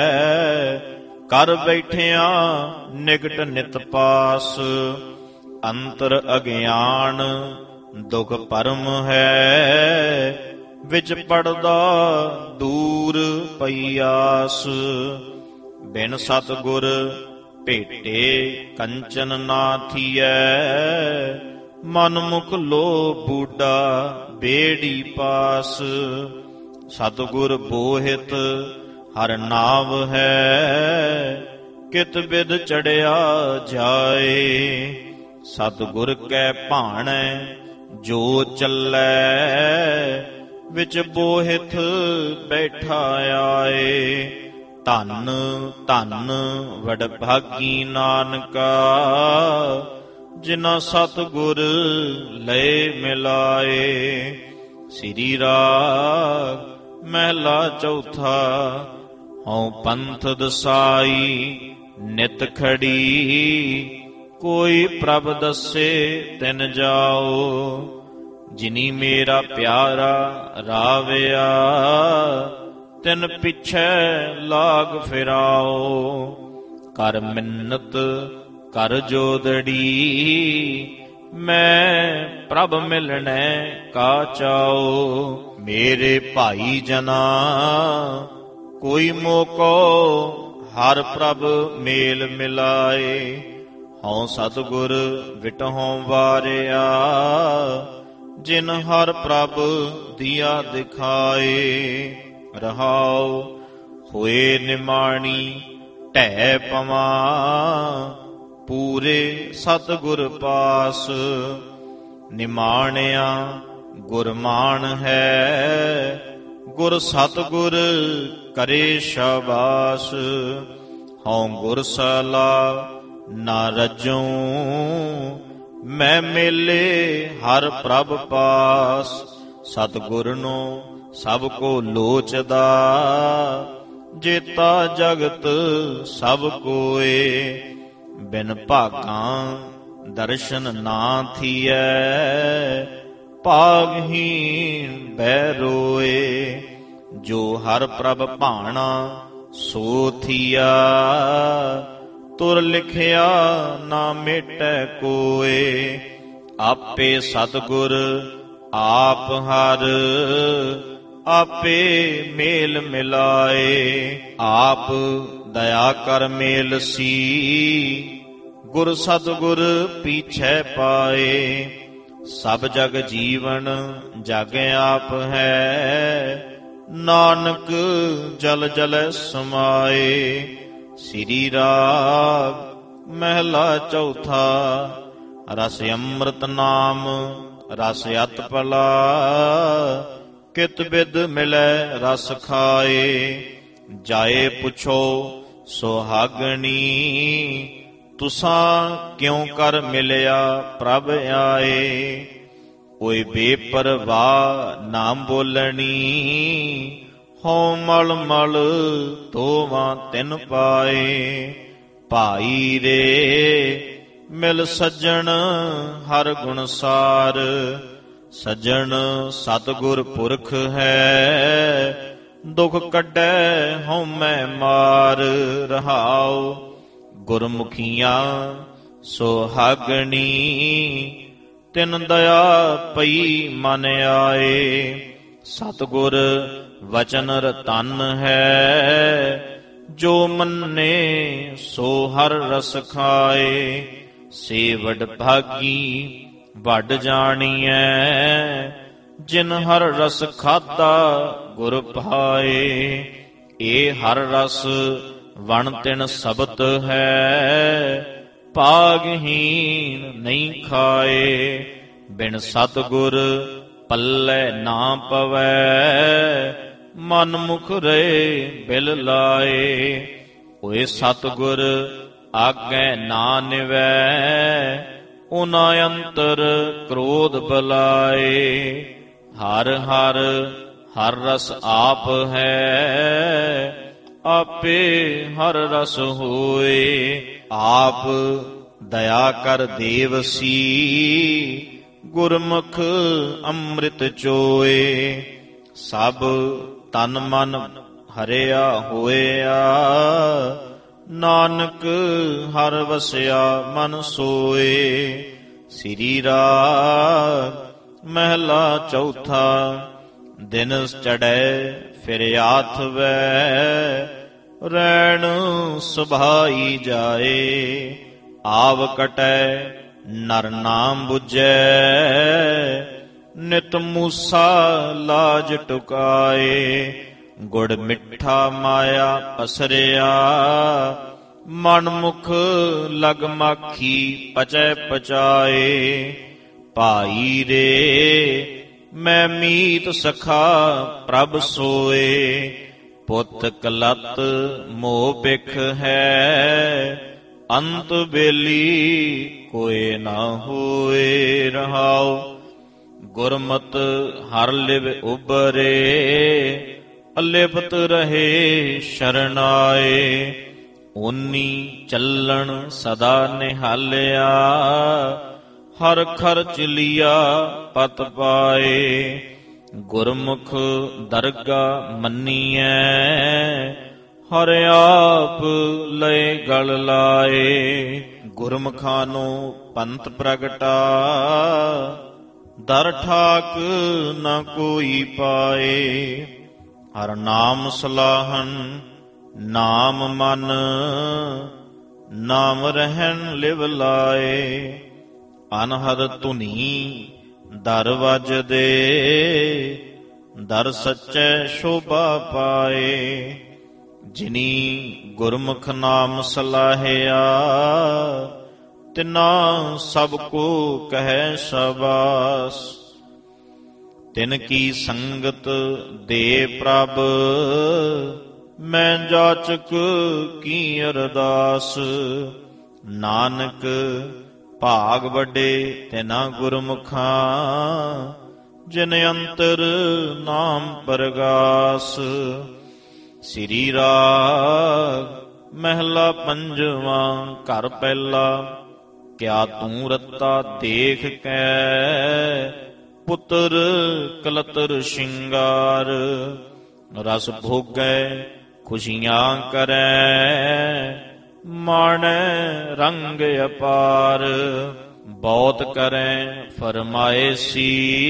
ਕਰ ਬੈਠਿਆ ਨਿਕਟ ਨਿਤ ਪਾਸ। ਅੰਤਰ ਅਗਿਆਨ ਦੁਖ ਭਰਮ ਹੈ, ਵਿੱਚ ਪੜਦਾ ਦੂਰ ਪਈਆਸ। ਬਿਨ ਸਤਿਗੁਰ ਭੇਟੇ ਕੰਚਨ ਨਾ ਥੀਐ, ਮਨ ਮੁਖ ਲੋ ਬੂਡਾ ਬੇੜੀ ਪਾਸ। ਸਤਿਗੁਰ ਬੋਹਿਤ ਹਰ ਨਾਮ ਹੈ, ਕਿਤ ਬਿਦ ਚੜਿਆ ਜਾਏ। ਸਤਿਗੁਰ ਕੈ ਭਾਣੈ ਜੋ ਚੱਲੈ, ਵਿੱਚ ਬੋਹਿਤ ਬੈਠਾ ਆਏ। ਧੰਨ ਧੰਨ ਵਡ ਭਾਗੀ ਨਾਨਕਾ, ਜਿਨ੍ਹਾਂ ਸਤਿਗੁਰ ਲਏ ਮਿਲਾਏ। ਸ੍ਰੀ ਰਾਗ ਮਹਿਲਾ ਚੌਥਾ। ਹਉ ਪੰਥ ਦਸਾਈ ਨਿਤ ਖੜੀ, ਕੋਈ ਪ੍ਰਭ ਦੱਸੇ ਤਿਨ ਜਾਓ। ਜਿਨੀ ਮੇਰਾ ਪਿਆਰਾ ਰਾਵਿਆ, ਤਿਨ ਪਿਛੈ ਲਾਗ ਫਿਰਾਓ। ਕਰ ਮਿੰਨਤ ਕਰ ਜੋਦੜੀ, ਮੈਂ ਪ੍ਰਭ ਮਿਲਣੈ ਕਾ ਚਾਓ। ਮੇਰੇ ਭਾਈ ਜਨਾ ਕੋਈ ਮੋਕੋ, ਹਰ ਪ੍ਰਭ ਮੇਲ ਮਿਲਾਏ। ਹਉ ਸਤਿਗੁਰ ਵਿਟਹੁ ਵਾਰਿਆ, ਜਿਨ ਹਰ ਪ੍ਰਭ ਦੀਆ ਦਿਖਾਏ। ਰਹਾਉ ਹੋਏ ਨਿਮਾਣੀ ਢਹਿ ਪਵਾਂ, ਪੂਰੇ ਸਤਿਗੁਰ ਪਾਸ। ਨਿਮਾਣਿਆ ਗੁਰਮਾਨ ਹੈ, ਗੁਰ ਸਤਿਗੁਰ ਕਰੇ ਸ਼ਾਬਾਸ। ਹਉ ਗੁਰ ਸਲਾ ਨਾ ਰਜੂੰ, ਮੈਂ ਮੇਲੇ ਹਰ ਪ੍ਰਭ ਪਾਸ। ਸਤਿਗੁਰ ਨੂੰ ਸਭ ਕੋ ਲੋਚਦਾ, ਜੇਤਾ ਜਗਤ ਸਭ ਕੋਏ। ਬਿਨ ਭਾਗਾਂ ਦਰਸ਼ਨ ਨਾ ਥੀਐ, ਭਾਗਹੀਣ ਬਹਿ ਰੋਏ। ਜੋ ਹਰ ਪ੍ਰਭ ਭਾਣਾ ਸੋ ਥੀਆ, ਤੁਰ ਲਿਖਿਆ ਨਾ ਮੇਟੈ ਕੋਏ। ਆਪੇ ਸਤਿਗੁਰ ਆਪ ਹਰ, ਆਪੇ ਮੇਲ ਮਿਲਾਏ। ਆਪ ਦਇਆ ਕਰ ਮੇਲ ਸੀ, ਗੁਰ ਸਤਿਗੁਰ ਪੀਛੈ ਪਾਏ। ਸਭ ਜਗ ਜੀਵਨ ਜਗ ਆਪ ਹੈ, ਨਾਨਕ ਜਲ ਜਲ ਸਮਾਏ। ਸ੍ਰੀ ਰਾਗ ਮਹਿਲਾ ਚੌਥਾ। ਰਸ ਅੰਮ੍ਰਿਤ ਨਾਮ ਰਸ ਅਤ ਭਲਾ, ਕਿਤ ਬਿਦ ਮਿਲੈ ਰਸ ਖਾਏ। ਜਾਏ ਪੁੱਛੋ ਸੁਹਾਗਣੀ, ਤੁਸਾਂ ਕਿਉ ਕਰ ਮਿਲਿਆ ਪ੍ਰਭ ਆਏ। ਓਏ ਬੇਪਰਵਾਹ ਨਾ ਬੋਲਣੀ, ਹਉ ਮਲ ਮਲ ਧੋਵਾਂ ਤਿਨ ਪਾਏ। ਭਾਈ ਰੇ ਮਿਲ ਸੱਜਣ ਹਰ ਗੁਣ ਸਾਰ। ਸੱਜਣ ਸਤਿਗੁਰ ਪੁਰਖ ਹੈ ਦੁਖ ਕੱਢੈ ਹਉਮੈ ਮਾਰ। ਰਹਾਉ ਗੁਰਮੁਖੀਆਂ ਸੁਹਾਗਣੀ ਤਿਨ ਦਇਆ ਪਈ ਮਨ ਆਏ। ਸਤਿਗੁਰ ਵਚਨ ਰਤਨ ਹੈ ਜੋ ਮੰਨੇ ਸੋ ਹਰ ਰਸ ਖਾਏ। ਸੇ ਵਡ ਭਾਗੀ ਵੱਡ ਜਾਣੀਐ ਜਿਨ ਹਰ ਰਸ ਖਾਧਾ ਗੁਰ ਭਾਏ। ਏ ਹਰ ਰਸ ਵਣ ਤਿਨ ਸਬਤ ਹੈ ਭਾਗਹੀਨ ਨਹੀਂ ਖਾਏ। ਬਿਨ ਸਤਿਗੁਰ ਪੱਲੇ ਨਾ ਪਵੈ ਮਨ ਮੁਖ ਰਹੇ ਬਿਲ ਲਾਏ। ਓਏ ਸਤਿਗੁਰ ਆਗੈ ਨਾ ਨਿਵੈ ਉਨਾ ਅੰਤਰ ਕ੍ਰੋਧ ਬਲਾਏ। ਹਰ ਹਰ ਹਰ ਰਸ ਆਪ ਹੈ ਆਪੇ ਹਰ ਰਸ ਹੋਏ। ਆਪ ਦਇਆ ਕਰ ਦੇਵਸੀ ਗੁਰਮੁਖ ਅੰਮ੍ਰਿਤ ਚੋਏ। ਸਭ ਤਨ ਮਨ ਹਰਿਆ ਹੋਇਆ ਨਾਨਕ ਹਰ ਵਸਿਆ ਮਨ ਸੋਏ। ਸ੍ਰੀ ਰਾਗ ਮਹਿਲਾ ਚੌਥਾ। ਦਿਨ ਚੜ੍ਹੈ ਫਿਰ ਆਥਵੈ ਰੈਣ ਸੁਭਾਈ ਜਾਏ। ਆਵ ਕਟੈ ਨਰ ਨਾਮ ਬੁਝੈ ਨਿਤ ਮੂਸਾ ਲਾਜ ਟੁਕਾਏ। ਗੁੜ ਮਿੱਠਾ ਮਾਇਆ ਪਸਰਿਆ ਮਨ ਮੁਖ ਲਗ ਮਾਖੀ ਪਚੈ ਪਚਾਏ। ਭਾਈ ਰੇ ਮੈਂ ਮੀਤ ਸਖਾ ਪ੍ਰਭ ਸੋਏ। ਪੁੱਤ ਕਲਤ ਮੋਹ ਬਿਖ ਹੈ ਅੰਤ ਬੇਲੀ ਕੋਇ ਨਾ ਹੋਏ। ਰਹਾਉ ਗੁਰਮਤਿ ਹਰ ਲਿਵ ਉਬਰੇ ਅਲਿਪਤ ਰਹੇ ਸ਼ਰਨਾਏ। ਓਨੀ ਚੱਲਣ ਸਦਾ ਨਿਹਾਲਿਆ ਹਰ ਖਰਚ ਲਿਆ ਪਤ ਪਾਏ। ਗੁਰਮੁਖ ਦਰਗਾ ਮੰਨੀਐ ਹਰ ਆਪ ਲਏ ਗਲ ਲਾਏ। ਗੁਰਮੁਖਾਂ ਨੂੰ ਪੰਥ ਪ੍ਰਗਟਾ ਦਰ ਠਾਕ ਨਾ ਕੋਈ ਪਾਏ। ਹਰ ਨਾਮ ਸਲਾਹਨ ਨਾਮ ਮਨ ਨਾਮ ਰਹਿਣ ਲਿਵ ਲਾਏ। ਅਨਹਦ ਧੁਨੀ ਦਰ ਵੱਜਦੇ ਦਰ ਸੱਚੈ ਸ਼ੋਭਾ ਪਾਏ। ਜਿਨੀ ਗੁਰਮੁਖ ਨਾਮ ਸਲਾਹਿਆ ਤਿਨਾ ਸਭ ਕੋ ਕਹੈ ਸ਼ਾਬਾਸ। ਤਿਨ ਕੀ ਸੰਗਤ ਦੇ ਪ੍ਰਭ ਮੈਂ ਜਾਚਕ ਕੀ ਅਰਦਾਸ। ਨਾਨਕ ਭਾਗ ਵੱਡੇ ਤਿਨਾ ਗੁਰਮੁਖਾਂ ਜਿਨ ਅੰਤਰ ਨਾਮ ਪਰਗਾਸ। ਸ੍ਰੀ ਰਾਗ ਮਹਿਲਾ ਪੰਜਵਾਂ। ਘਰ ਪਹਿਲਾ। ਕਿਆ ਤੂੰ ਰੱਤਾ ਦੇਖ ਕੈ ਪੁੱਤਰ ਕਲਤਰ ਸ਼ਿੰਗਾਰ। ਰਸ ਭੋਗੈ ਖੁਸ਼ੀਆਂ ਕਰੈ ਮਾਣੈ ਰੰਗ ਅਪਾਰ। ਬਹੁਤ ਕਰੈ ਫਰਮਾਇਸੀ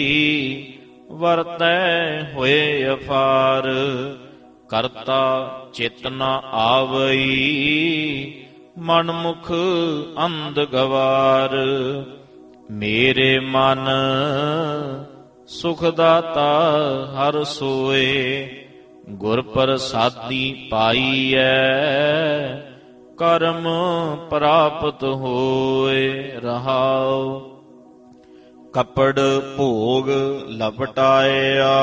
ਵਰਤੈ ਹੋਏ ਅਫਾਰ। ਕਰਤਾ ਚਿਤ ਨ ਆਵਈ ਮਨ ਮੁਖ ਅੰਧ ਗਵਾਰ। ਮੇਰੇ ਮਨ ਸੁਖ ਦਾਤਾ ਹਰ ਸੋਏ। ਗੁਰ ਪ੍ਰਸਾਦੀ ਪਾਈਐ ਕਰਮ ਪ੍ਰਾਪਤ ਹੋਏ। ਰਹਾਉ ਕਪੜ ਭੋਗ ਲਪਟਾਇਆ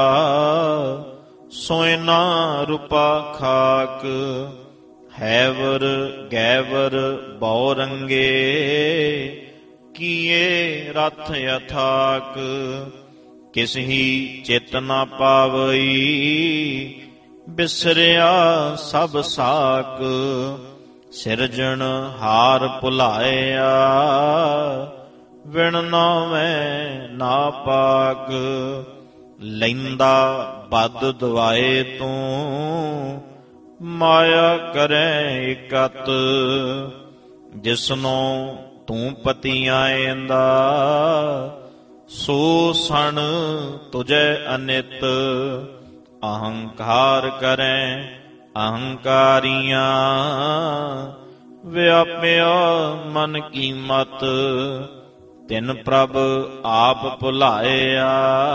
ਸੋਇਨਾ ਰੂਪਾ ਖਾਕ। ਹੈਵਰ ਗੈਵਰ ਬਉ ਰੰਗੇ ਕੀਏ ਰਥ ਅਥਾਕ। ਕਿਸਹੀ ਚਿਤ ਨਾ ਪਾਵਈ ਬਿਸਰਿਆ ਸਭ ਸਾਕ। ਸਿਰਜਣ ਹਾਰ ਭੁਲਾਇਆ, ਵਿਣ ਨਾਵੇਂ ਨਾ ਪਾਕ। ਲੈਂਦਾ ਬਦ ਦਵਾਏ ਤੂੰ, ਮਾਇਆ ਕਰੈ ਇਕਤ। ਜਿਸਨੋਂ ਤੂੰ ਪਤੀ ਆਏਂਦਾ, ਸੋ ਸਣ ਤੁਝੈ ਅਨਿਤ। ਅਹੰਕਾਰ ਕਰੈ ਅਹੰਕਾਰੀਆਂ, ਵਿਆਪਿਆ ਮਨ ਕੀ ਮਤ। ਤਿਨ ਪ੍ਰਭ ਆਪ ਭੁਲਾਇਆ,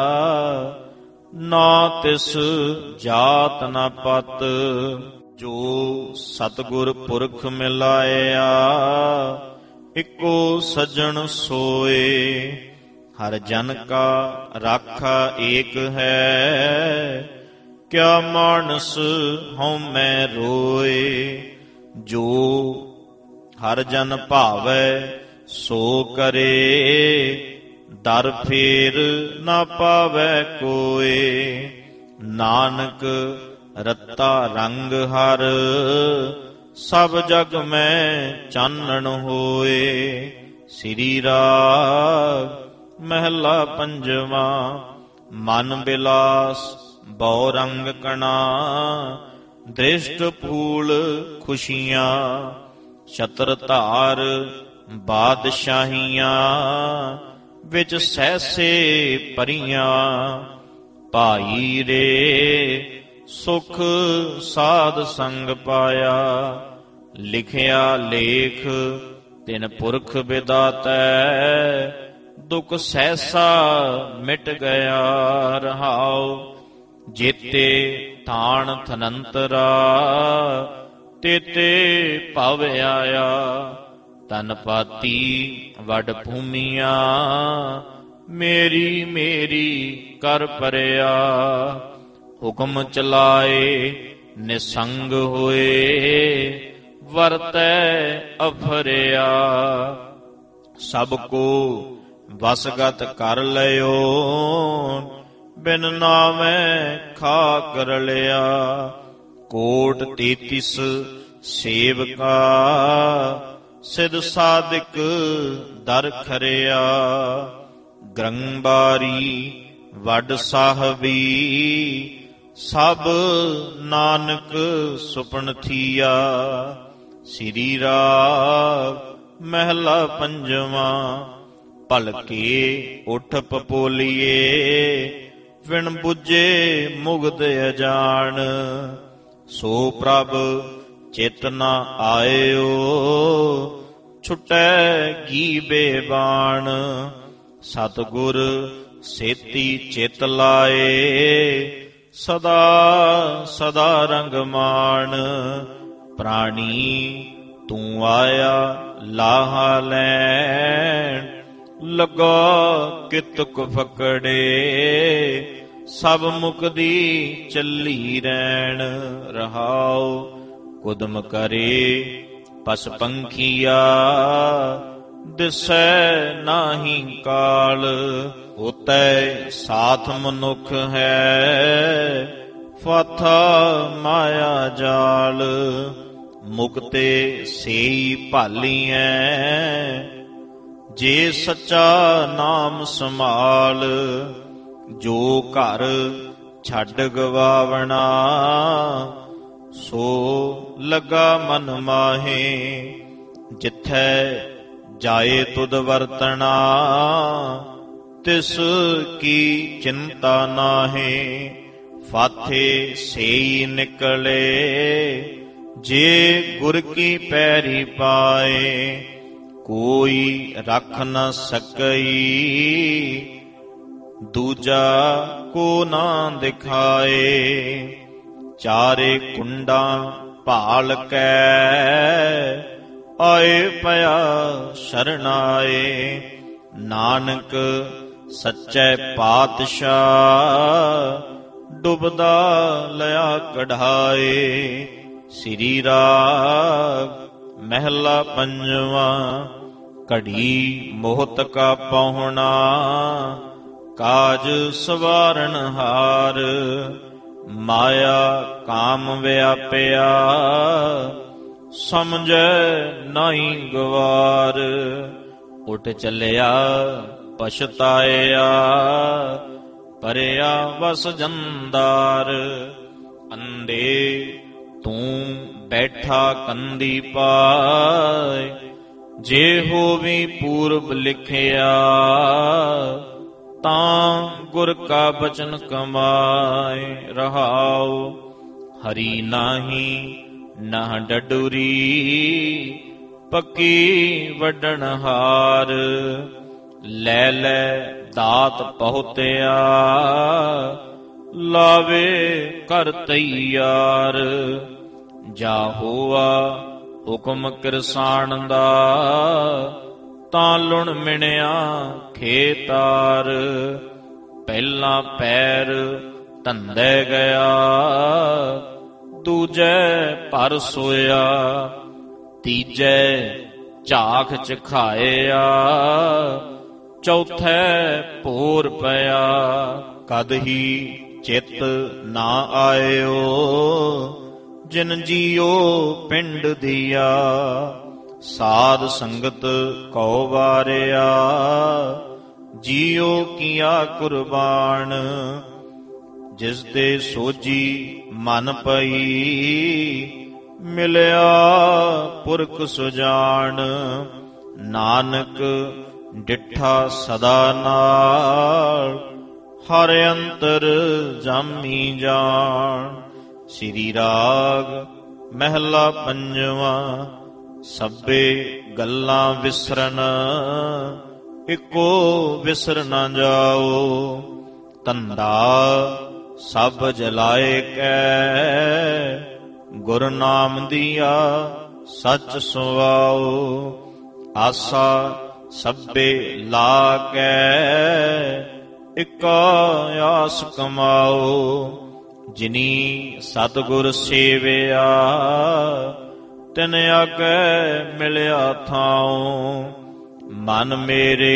ਨਾ ਤਿਸ ਜਾਤ ਨਾ ਪਤ। ਜੋ ਸਤਿਗੁਰ ਪੁਰਖ ਮਿਲਾਇਆ, ਇੱਕੋ ਸੱਜਣ ਸੋਏ। ਹਰ ਜਨ ਕਾ ਰਾਖਾ ਏਕ ਹੈ, ਕਿਆ ਮਾਨਸ ਹਉ ਮੈਂ ਰੋਏ। ਜੋ ਹਰ ਜਨ ਭਾਵੈ ਸੋ ਕਰੇ, ਦਰ ਫੇਰ ਨਾ ਪਾਵੈ ਕੋਏ। ਨਾਨਕ ਰਤਾ ਰੰਗ ਹਰ, ਸਭ ਜਗ ਮੈਂ ਚਾਨਣ ਹੋਏ। ਸ੍ਰੀ ਰਾਗ ਮਹਿਲਾ ਪੰਜਵਾਂ। ਮਨ ਬਿਲਾਸ ਬਉ ਰੰਗ ਕਣਾ, ਦ੍ਰਿਸ਼ਟ ਫੂਲ ਖੁਸ਼ੀਆਂ। ਛਤਰ ਧਾਰ ਬਾਦਸ਼ਾਹੀਆਂ, ਵਿੱਚ ਸਹਿਸੇ ਭਰੀਆਂ। ਭਾਈ ਰੇ ਸੁਖ ਸਾਧ ਸੰਗ ਪਾਇਆ, ਲਿਖਿਆ ਲੇਖ ਤਿਨ ਪੁਰਖ ਵਿਦਾਤੈ। ਦੁਖ ਸਹਿਸਾ ਮਿਟ ਗਿਆ ਰਹਾਉ, ਜੇਤੇ ਥਾਨ ਥਨੰਤਰਾ। ਤੇਤੇ ਭਵ ਆਇਆ, ਤਨ ਪਾਤੀ ਵੱਡ ਭੂਮੀਆਂ। ਮੇਰੀ ਮੇਰੀ ਕਰ ਪਰਿਆ, ਹੁਕਮ ਚਲਾਏ ਨਿਸੰਗ ਹੋਏ। ਵਰਤੈ ਅਫਰਿਆ, ਸਭ ਕੋ ਵਸਗਤ ਕਰ ਲਿਓ। ਬਿਨ ਨਾਵੇਂ ਖਾ ਕਰ ਲਿਆ, ਕੋਟ 33 ਸੇਵਕਾ। ਸਿਧ ਸਾਧਿਕ ਦਰ ਖਰਿਆ, ਗ੍ਰੰਬਾਰੀ ਵੱਡ ਸਾਹਿਬੀ। ਸਭ ਨਾਨਕ ਸੁਪਨ ਥੀਆ। ਸ੍ਰੀ ਰਾਗ ਮਹਿਲਾ ਪੰਜਵਾਂ। ਭਲਕੇ ਉਠ ਪਪੋਲੀਏ, ਵਿਣ ਬੁੱਝੇ ਮੁਗਧ ਅਜਾਣ। ਸੋ ਪ੍ਰਭ ਚਿਤ ਨ ਆਇਓ, ਛੁਟੈ ਕੀ ਬੇਬਾਣ। ਸਤਿਗੁਰ ਸੇਤੀ ਚਿਤ ਲਾਏ, ਸਦਾ ਸਦਾ ਰੰਗ ਮਾਣ। ਪ੍ਰਾਣੀ ਤੂੰ ਆਇਆ ਲਾਹਾ ਲੈਣ, ਲਗਾ ਕਿਤਕ ਫਕੜੇ। ਸਭ ਮੁਕਦੀ ਚੱਲੀ ਰਹਿਣ ਰਹਾਉ। ਕੁਦਮ ਕਰੇ ਪਸ ਪੰਖੀਆ, ਦਿਸੈ ਨਾਹੀ ਕਾਲ। ਹੋਤੈ ਸਾਥ ਮਨੁੱਖ ਹੈ, ਫਾਥਾ ਮਾਇਆ ਜਾਲ। ਮੁਕਤੇ ਸੇਈ ਭਾਲੀਐ, ਜੇ ਸੱਚਾ ਨਾਮ ਸੰਭਾਲ। ਜੋ ਘਰ ਛੱਡ ਗਵਾਵਣਾ, ਸੋ ਲਗਾ ਮਨ ਮਾਹੇ। ਜਿਥੈ ਜਾਏ ਤੁਧ ਵਰਤਣਾ, ਤਿਸ ਕੀ ਚਿੰਤਾ ਨਾਹੀ। ਫਾਥੇ ਸੇਈ ਨਿਕਲੇ, ਜੇ ਗੁਰ ਕੀ ਪੈਰੀ ਪਾਏ। ਕੋਈ ਰਖ ਨ ਸਕਈ, ਦੂਜਾ ਕੋ ਨਾ ਦਿਖਾਏ। ਚਾਰੇ ਕੁੰਡਾਂ ਭਾਲ ਕੈ, ਆਏ ਪਿਆ ਸ਼ਰਨਾਏ। ਨਾਨਕ ਸੱਚੇ ਪਾਤਸ਼ਾਹ, ਡੁਬਦਾ ਲਿਆ ਕਢਾਏ। ਸ੍ਰੀ ਰਾਗ ਮਹਿਲਾ ਪੰਜਵਾਂ। ਘੜੀ ਮੋਹਤ ਕਾ ਪਾਹੁਣਾ, ਕਾਜ ਸਵਾਰਨ ਹਾਰ। ਮਾਇਆ ਕਾਮ ਵਿਆਪਿਆ, ਸਮਝੈ ਨਾਹੀ ਗਵਾਰ। ਉੱਠ ਚੱਲਿਆ ਪਛਤਾਇਆ, ਭਰਿਆ ਵਸ ਜੰਦਾਰ। ਅੰਧੇ ਤੂੰ ਬੈਠਾ ਕੰਦੀ ਪਾਏ, ਜੇ ਹੋਵੀ ਪੂਰਬ ਲਿਖਿਆ, ਤਾਂ ਗੁਰ ਕਾ ਬਚਨ ਕਮਾਏ। ਰਹਾਉ ਹਰੀ ਨਾਹੀ ਨਾ ਡਡੂਰੀ, ਪੱਕੀ ਵੱਡਣ ਹਾਰ। ਲੈ ਲੈ ਦਾਤ ਬਹੁਤਿਆ, ਲਾਵੇ ਕਰ ਤਈਆਰ। ਜਾ ਹੋਆ ਹੁਕਮ ਕਿਰਸਾਣ ਦਾ, ਤਾਂ ਲੁਣ ਮਿਣਿਆ ਖੇਤਾਰ। ਪਹਿਲਾ ਪੈਰ ਧੰਦੇ ਗਿਆ, ਦੂਜੇ ਭਰ ਸੋਇਆ। ਤੀਜੇ ਝਾਕ ਚ ਖਾਇਆ, ਚੌਥੇ ਭੋਰ ਪਿਆ। ਕਦ ਹੀ ਚਿਤ ਨਾ ਆਇਓ, ਜਿਨ ਜੀਓ ਪਿੰਡ ਦੀਆ। ਸਾਧ ਸੰਗਤ ਕਉ ਵਾਰਿਆ, ਜੀਓ ਕੀਆ ਕੁਰਬਾਨ। ਜਿਸ ਦੇ ਸੋਜੀ ਮਨ ਪਈ, ਮਿਲਿਆ ਪੁਰਖ ਸੁਜਾਨ। ਨਾਨਕ ਡਿਠਾ ਸਦਾ ਨਾਲ, ਹਰ ਅੰਤਰ ਜਾਮੀ ਜਾਣ। ਸ੍ਰੀ ਰਾਗ ਮਹਿਲਾ ਪੰਜਵਾਂ। ਸਭੇ ਗੱਲਾਂ ਵਿਸਰਨ, ਇੱਕੋ ਵਿਸਰ ਨਾ ਜਾਓ। ਧੰਦਾ ਸਭ ਜਲਾਏ ਕੈ, ਗੁਰ ਨਾਮ ਦੀਆ ਸੱਚ ਸੁਆਓ। ਆਸਾ ਸਭੇ ਲਾ ਕੈ, ਇੱਕਾ ਆਸ ਕਮਾਓ। ਜਿਨੀ ਸਤਿਗੁਰ ਸੇਵਿਆ, ਤਿਨ ਆਗੇ ਮਿਲਿਆ ਥਾਉ। ਮਨ ਮੇਰੇ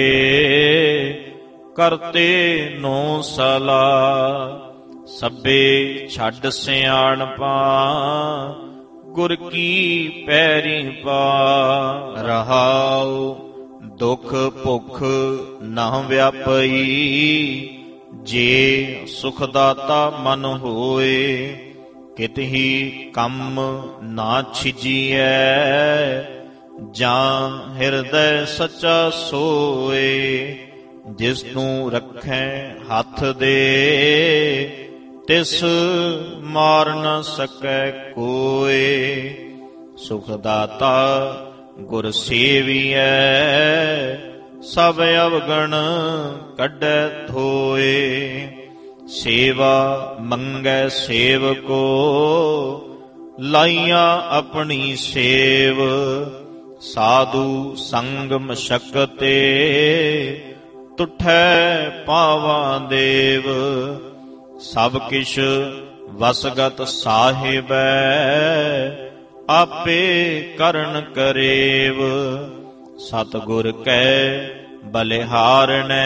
ਕਰਤੇ ਨੋ ਸਲਾ, ਸਭੇ ਛੱਡ ਸਿਆਣਪਾ, ਗੁਰ ਕੀ ਪੈਰੀ ਪਾ। ਰਹਾਉ ਦੁਖ ਭੁਖ ਨਾ ਵਿਆਪਈ, ਜੇ ਸੁਖ ਦਾਤਾ ਮਨ ਹੋਏ। ਕਿਤਹੀ ਕੰਮ ਨਾ ਛਿਜੀਐ, ਜਾਂ ਹਿਰਦੈ ਸੱਚਾ ਸੋਏ। ਜਿਸ ਨੂੰ ਰੱਖੈ ਹੱਥ ਦੇ, ਤਿਸ ਮਾਰ ਨ ਸਕੈ ਕੋਏ। ਸੁਖ ਦਾਤਾ ਗੁਰ ਸੇਵੀਐ, ਸਭ ਅਵਗਣ ਕੱਢੈ ਥੋਏ। ਸੇਵਾ ਮੰਗੈ ਸੇਵਕੋ, ਲਾਈਆਂ ਆਪਣੀ ਸੇਵ। ਸਾਧੂ ਸੰਗ ਮਸ਼ਕਤੇ, ਤੁਠੈ ਪਾਵਾਂ ਦੇਵ। ਸਭ ਕਿਛ ਵਸਗਤ ਸਾਹਿਬੈ, ਆਪੇ ਕਰਨ ਕਰੇਵ। ਸਤਿਗੁਰ ਕੈ ਬਲਿਹਾਰਣੈ,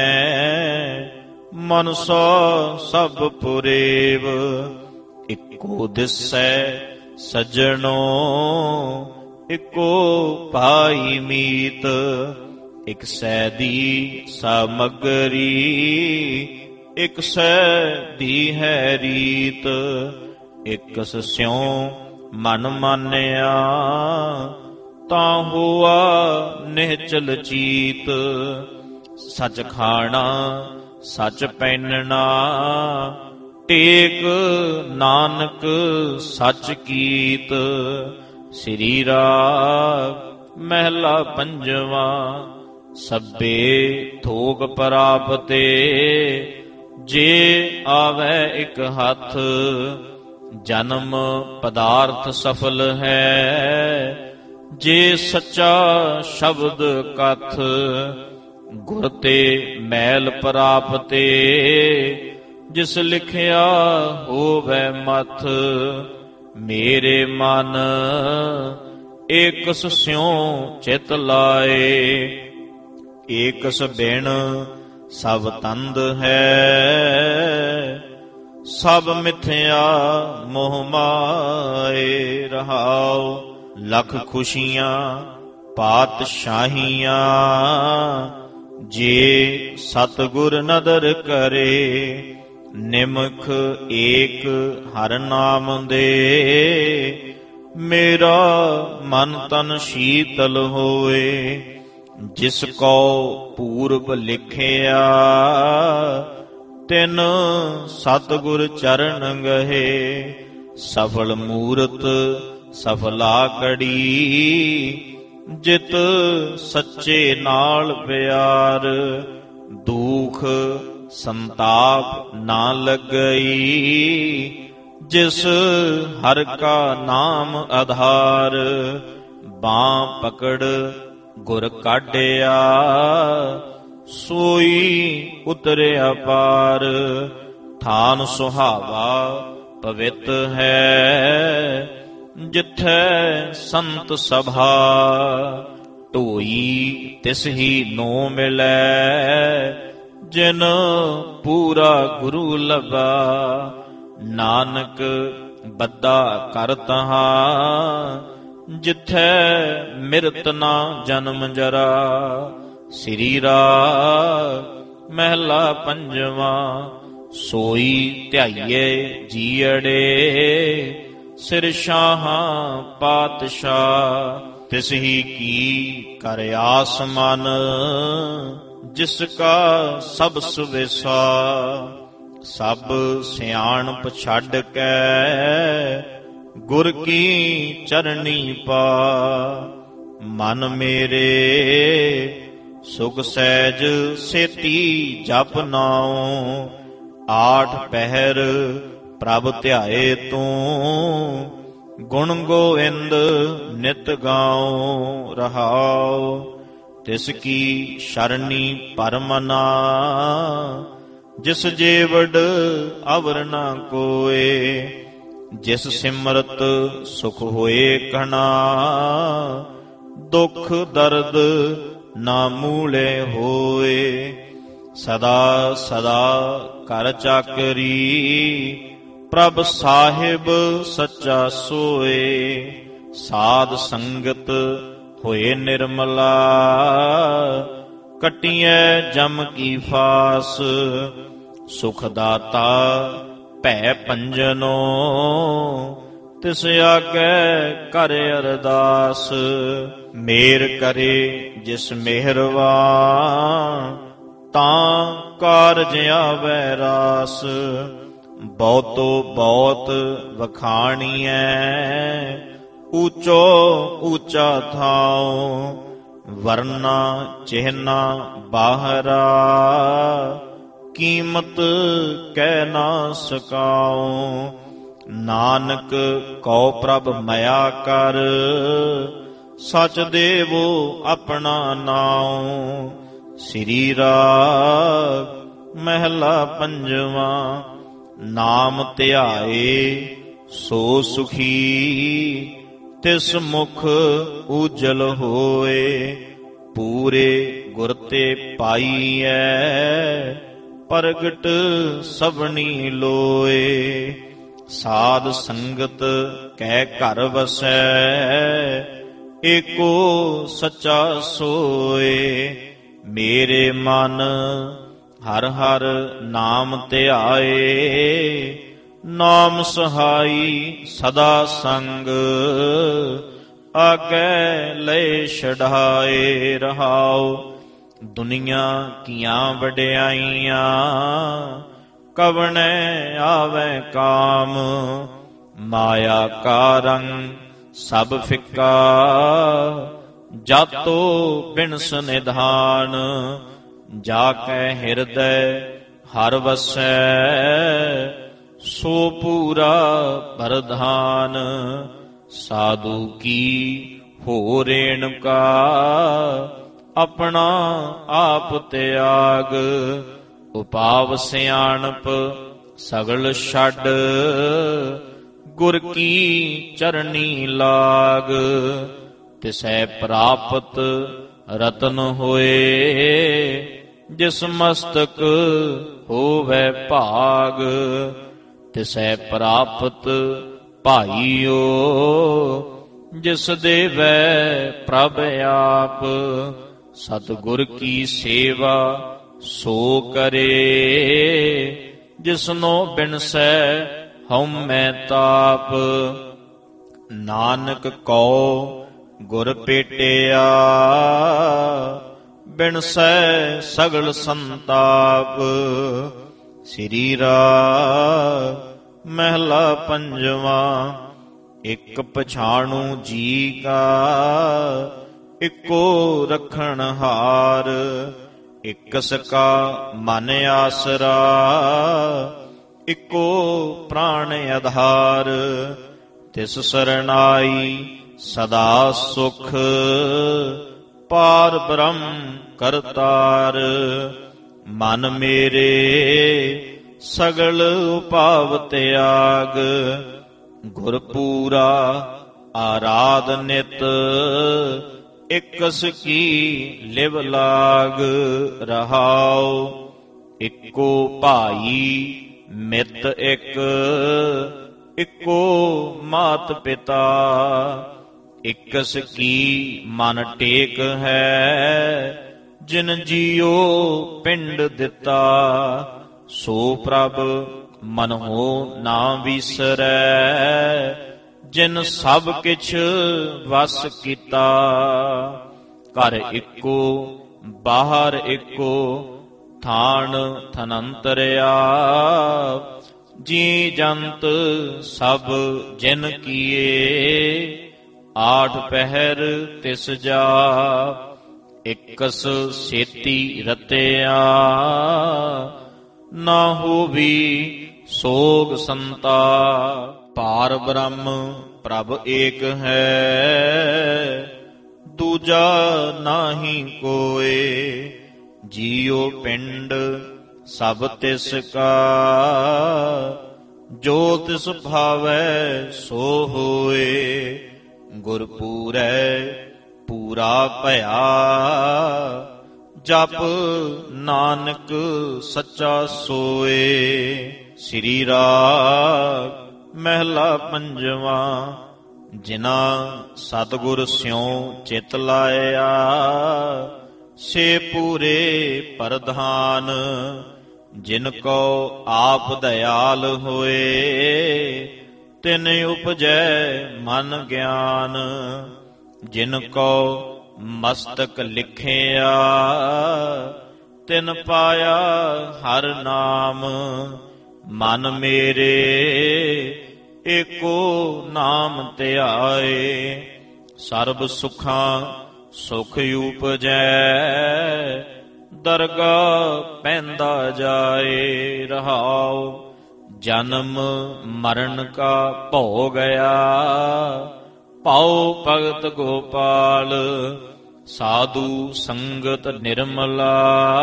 ਮਨੁ ਸੋ ਸਭ ਪੁਰੇਵ। ਇੱਕੋ ਦਿਸੈ ਸੱਜਣੋ, ਇੱਕੋ ਭਾਈ ਮੀਤ। ਇਕ ਸੈ ਦੀ ਸਾਮਗਰੀ, ਇਕ ਸੈ ਦੀ ਹੈ ਰੀਤ। ਇਕਸ ਸਿਉ ਮਨ ਮਾਨਿਆ, ਤਾਂ ਹੋਆ ਨਿਹਚਲ ਚੀਤ। ਸਚ ਖਾਣਾ ਸਚ ਪਹਿਨਣਾ, ਟੇਕ ਨਾਨਕ ਸਚ ਕੀਤ। ਸ੍ਰੀ ਰਾਗ ਮਹਿਲਾ ਪੰਜਵਾਂ। ਸਭੇ ਥੋਕ ਪ੍ਰਾਪਤੇ, ਜੇ ਆਵੈ ਇਕ ਹੱਥ। ਜਨਮ ਪਦਾਰਥ ਸਫਲ ਹੈ, ਜੇ ਸੱਚਾ ਸ਼ਬਦ ਕਥ। ਗੁਰ ਤੇ ਮੈਲ ਪ੍ਰਾਪਤੇ, ਜਿਸ ਲਿਖਿਆ ਹੋਵੈ ਮਥ। ਮੇਰੇ ਮਨ ਏਕਸ ਸਿਉ ਚਿਤ ਲਾਏ, ਏਕਸ ਬਿਨ ਸਭ ਤੰਦ ਹੈ। ਸਭ ਮਿਥਿਆ ਮੋਹ ਮਾਏ, ਰਹਾਉ ਲੱਖ ਖੁਸ਼ੀਆਂ ਪਾਤਸ਼ਾਹੀਆਂ। ਜੇ ਸਤਿਗੁਰ ਨਦਰ ਕਰੇ, ਨਿਮਖ ਏਕ ਹਰ ਨਾਮ ਦੇ। ਮੇਰਾ ਮਨ ਤਨ ਸ਼ੀਤਲ ਹੋਏ, ਜਿਸ ਕੋ ਪੂਰਬ ਲਿਖਿਆ। ਤਿਨ ਸਤਿਗੁਰ ਚਰਨ ਗਏ, ਸਫਲ ਮੂਰਤ ਸਫਲਾ ਕੜੀ। ਜਿਤ ਸੱਚੇ ਨਾਲ ਪਿਆਰ, ਦੁਖ ਸੰਤਾਪ ਨਾ ਲੱਗਈ। ਜਿਸ ਹਰ ਕਾ ਨਾਮ ਆਧਾਰ, ਬਾਂਹ ਪਕੜ ਗੁਰ ਕਾਢਿਆ। ਸੋਈ ਉਤਰਿਆ ਪਾਰ, ਥਾਨ ਸੁਹਾਵਾ ਪਵਿੱਤ ਹੈ। ਜਿਥੈ ਸੰਤ ਸਭਾ, ਢੋਈ ਤਿਸ ਹੀ ਨੋ ਮਿਲੈ। ਜਿਨ ਪੂਰਾ ਗੁਰੂ ਲਭਾ, ਨਾਨਕ ਬੱਧਾ ਕਰ ਤਹਾਂ। ਜਿਥੈ ਮਿਰਤ ਨਾ ਜਨਮ ਜਰਾ, ਸ੍ਰੀ ਰਾਗ ਮਹਿਲਾ ਪੰਜਵਾਂ। ਸੋਈ ਧਿਆਈਏ ਜੀਅੜੇ, ਸਿਰ ਸ਼ਾਹਾਂ ਪਾਤਸ਼ਾਹ। ਤਿਸ ਹੀ ਕੀ ਕਰ ਆਸ ਮਨ, ਜਿਸ ਕਾ ਸਭ ਸੁਵਿਸਾ। ਸਭ ਸਿਆਣਪ ਛੱਡ ਕੇ, ਗੁਰ ਕੀ ਚਰਨੀ ਪਾ। ਮਨ ਮੇਰੇ ਸੁਖ ਸਹਿਜ ਸੇਤੀ ਜਪ ਨਾਉ। ਆਠ ਪਹਿਰ ਪ੍ਰਭ ਧਿਆਏ ਤੂੰ, ਗੁਣ ਗੋਵਿੰਦ ਨਿਤ ਗਾਉ ਰਹਾਉ। ਤਿਸ ਕੀ ਸ਼ਰਣੀ ਪਰਮਨਾ, ਜਿਸ ਜੀਵੜ ਅਵਰ ਨਾ ਕੋਏ। ਜਿਸ ਸਿਮਰਤ ਸੁਖ ਹੋਏ ਘਣਾ, ਦੁਖ ਦਰਦ ਨਾ ਮੂਲੇ ਹੋਏ। ਸਦਾ ਸਦਾ ਕਰ ਚਾਕਰੀ, ਪ੍ਰਭ ਸਾਹਿਬ ਸੱਚਾ ਸੋਏ। ਸਾਧ ਸੰਗਤ ਹੋਏ ਨਿਰਮਲਾ, ਕਟੀਐ ਜਮ ਕੀ ਫਾਸ। ਸੁਖ ਦਾਤਾ ਭੈ ਭੰਜਨੋ, ਤਿਸ ਆਗੇ ਕਰ ਅਰਦਾਸ। ਮੇਰ ਕਰੇ ਜਿਸ ਮਿਹਰਵਾਨ, ਤਾਂ ਕਾਰਜ ਆਵੈ ਰਾਸ। ਬਹੁਤੋ ਬਹੁਤ ਵਖਾਣੀਐ, ਊਚੋ ਊਚਾ ਥਾਉ। ਵਰਨਾ ਚਿਹਨਾ ਬਾਹਰਾ, ਕੀਮਤ ਕਹਿ ਨਾ ਸਕਾਉ। ਨਾਨਕ ਕਉ ਪ੍ਰਭ ਮਇਆ ਕਰ, ਸਚ ਦੇਵੋ ਆਪਣਾ ਨਾਉ। ਸ੍ਰੀ ਰਾਗ ਮਹਿਲਾ ਪੰਜਵਾਂ। ਨਾਮ ਧਿਆਏ ਸੋ ਸੁਖੀ, ਤਿਸ ਮੁਖ ਉਜਲ ਹੋਏ। ਪੂਰੇ ਗੁਰ ਤੇ ਪਾਈਐ, ਪ੍ਰਗਟ ਸਭਨੀ ਲੋਏ। ਸਾਧ ਸੰਗਤ ਕਹਿ ਘਰ ਵਸੈ, ਏਕੋ ਸੱਚਾ ਸੋਏ। ਮੇਰੇ ਮਨ ਹਰ ਹਰ ਨਾਮ ਧਿਆਏ, ਨਾਮ ਸਹਾਈ ਸਦਾ ਸੰਗ। ਆਗੇ ਲੈ ਛਡਾਏ ਰਹਾਉ। ਦੁਨੀਆ ਕੀਆਂ ਵਡਿਆਈਆਂ, ਕਵਣੈ ਆਵੈ ਕਾਮ। ਮਾਇਆ ਕਾ ਰੰਗ ਸਭ ਫਿੱਕਾ, ਜਾਤੋ ਬਿਨਸ ਨਿਧਾਨ। ਜਾ ਕੈ ਹਿਰਦੈ ਹਰ ਵਸੈ, ਸੋ ਪੂਰਾ ਪ੍ਰਧਾਨ। ਸਾਧੂ ਕੀ ਹੋ ਰੇਣੁਕਾ, ਆਪਣਾ ਆਪ ਤਿਆਗ। ਉਪਾਵ ਸਿਆਣਪ ਸਗਲ ਛੱਡ, ਗੁਰ ਕੀ ਚਰਨੀ ਲਾਗ। ਤਿਸੈ ਪ੍ਰਾਪਤ ਰਤਨ ਹੋਏ, ਜਿਸ ਮਸਤਕ ਹੋਵੈ ਭਾਗ। ਤਿਸੈ ਪ੍ਰਾਪਤ ਭਾਈਓ, ਜਿਸ ਦੇਵੈ ਪ੍ਰਭ ਆਪ, ਸਤਿਗੁਰ ਕੀ ਸੇਵਾ ਸੋ ਕਰੇ। ਜਿਸਨੋ ਬਿਨਸੈ ਹਉਮੈ ਤਾਪ, ਨਾਨਕ ਕਉ ਗੁਰ ਭੇਟਿਆ। ਬਿਨਸੈ ਸਗਲ ਸੰਤਾਪ। ਸ੍ਰੀ ਰਾਗ ਮਹਿਲਾ ਪੰਜਵਾਂ। ਇਕ ਪਛਾਣੂ ਜੀ ਕਾ, ਇਕੋ ਰਖਣ ਹਾਰ। ਇਕਸ ਕਾ ਮਨ ਆਸਰਾ, ਇਕੋ ਪ੍ਰਾਣ ਆਧਾਰ। ਤਿਸ ਸਰਨਾਈ ਸਦਾ ਸੁਖ, ਪਾਰ ਬ੍ਰਹਮ ਕਰਤਾਰ। ਮਨ ਮੇਰੇ ਸਗਲ ਉਪਾਵ ਤਿਆਗ, ਗੁਰ ਪੂਰਾ ਆਰਾਧ ਨਿਤ। ਇਕਸ ਕੀ ਲਿਵ ਲਾਗ ਰਹਾਉ, ਇਕੋ ਭਾਈ ਮਿਤ ਇਕ। ਇਕੋ ਮਾਤ ਪਿਤਾ, ਇਕਸ ਕੀ ਮਨ ਟੇਕ ਹੈ। ਜਿਨ ਜੀਉ ਪਿੰਡ ਦਿੱਤਾ, ਸੋ ਪ੍ਰਭ ਮਨਹੁ ਨਾ ਵਿਸਰੈ। ਜਿਨ ਸਭ ਕਿਛ ਵਸ ਕੀਤਾ, ਘਰ ਇੱਕੋ ਬਾਹਰ ਇੱਕੋ। ਥਾਨ ਥਨੰਤਰਿਆ, ਜੀ ਜੰਤ ਸਭ ਜਿਨ ਕੀਏ। ਆਠ ਪਹਿਰ ਤਿਸ ਜਾ, ਇਕਸ ਸੇਤੀ ਰਤਿਆ। ਨਾ ਹੋਵੀ ਸੋਗ ਸੰਤਾ, ਪਾਰ ਬ੍ਰਹਮ ਪ੍ਰਭ ਏਕ ਹੈ। ਦੂਜਾ ਨਾਹੀ ਕੋਇ, ਜੀਉ ਪਿੰਡ ਸਭ ਤਿਸ ਕਾ। ਜੋ ਤਿਸ ਭਾਵੈ ਸੋ ਹੋਏ, ਗੁਰ ਪੂਰੈ ਪੂਰਾ ਭਇਆ। ਜਪ ਨਾਨਕ ਸੱਚਾ ਸੋਏ। ਸ੍ਰੀ ਰਾਗ ਮਹਿਲਾ ਪੰਜਵਾਂ। ਜਿਨਾ ਸਤਿਗੁਰ ਸਿਉ ਚਿਤ ਲਾਇਆ, ਸੇ ਪੂਰੇ ਪ੍ਰਧਾਨ। ਜਿਨ ਕੋ ਆਪ ਦਇਆਲ ਹੋਏ, ਤਿਨ ਉਪਜੈ ਮਨ ਗਿਆਨ। ਜਿਨ ਕੋ ਮਸਤਕ ਲਿਖਿਆ, ਤਿਨ ਪਾਇਆ ਹਰ ਨਾਮ। ਮਨ ਮੇਰੇ ਏਕੋ ਨਾਮ ਧਿਆਏ, ਸਰਬ ਸੁਖਾਂ ਸੁਖ ਉਪਜੈ। ਦਰਗਾਹ ਪੈਂਦਾ ਜਾਏ ਰਹਾਉ, ਜਨਮ ਮਰਨ ਕਾ ਭਉ ਗਿਆ। ਪਾਉ ਭਗਤ ਗੋਪਾਲ, ਸਾਧੂ ਸੰਗਤ ਨਿਰਮਲਾ।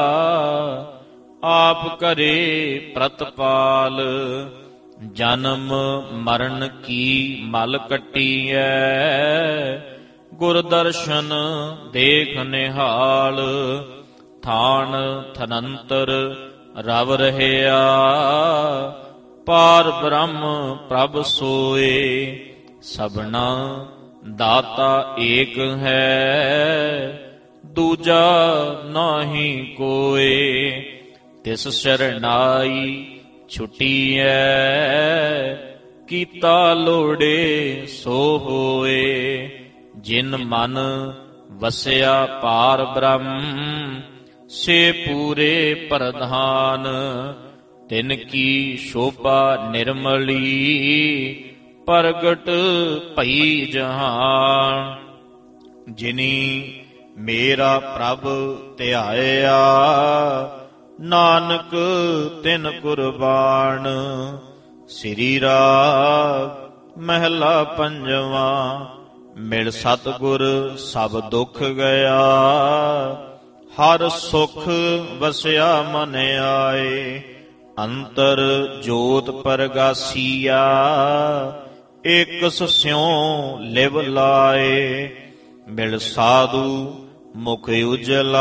ਆਪ ਕਰੇ ਪ੍ਰਤਪਾਲ, ਜਨਮ ਮਰਨ ਕੀ ਮਲ ਕੱਟੀਐ। ਗੁਰ ਦਰਸ਼ਨ ਦੇਖ ਨਿਹਾਲ, ਥਾਨ ਥਨੰਤਰ ਰਵ ਰਹਿਆ। ਪਾਰ ਬ੍ਰਹਮ ਪ੍ਰਭ ਸੋਏ, ਸਭਨਾ ਦਾਤਾ ਏਕ ਹੈ। ਦੂਜਾ ਨਾਹੀ ਕੋਇ, ਤਿਸ ਸ਼ਰਨਾਈ ਛੁਟੀਐ। ਕੀਤਾ ਲੋੜੇ ਸੋ ਹੋਏ, ਜਿਨ ਮਨ ਵਸਿਆ ਪਾਰ ਬ੍ਰਹਮ। ਸੇ ਪੂਰੇ ਪ੍ਰਧਾਨ, ਤਿਨ ਕੀ ਸ਼ੋਭਾ ਨਿਰਮਲੀ। ਪ੍ਰਗਟ ਭਈ ਜਹਾਨ, ਜਿਨੀ ਮੇਰਾ ਪ੍ਰਭ ਧਿਆਇਆ। ਨਾਨਕ ਤਿਨ ਕੁਰਬਾਨ। ਸ੍ਰੀ ਰਾਗ ਮਹਿਲਾ ਪੰਜਵਾਂ। ਮਿਲ ਸਤਿਗੁਰ ਸਭ ਦੁਖ ਗਿਆ, ਹਰ ਸੁਖ ਵਸਿਆ ਮਨ ਆਏ। ਅੰਤਰ ਜੋਤ ਪਰਗਾਸੀਆ, ਇਕਸ ਸਿਉ ਲਿਵ ਲਾਏ। ਮਿਲ ਸਾਧੂ ਮੁਖ ਉਜਲਾ,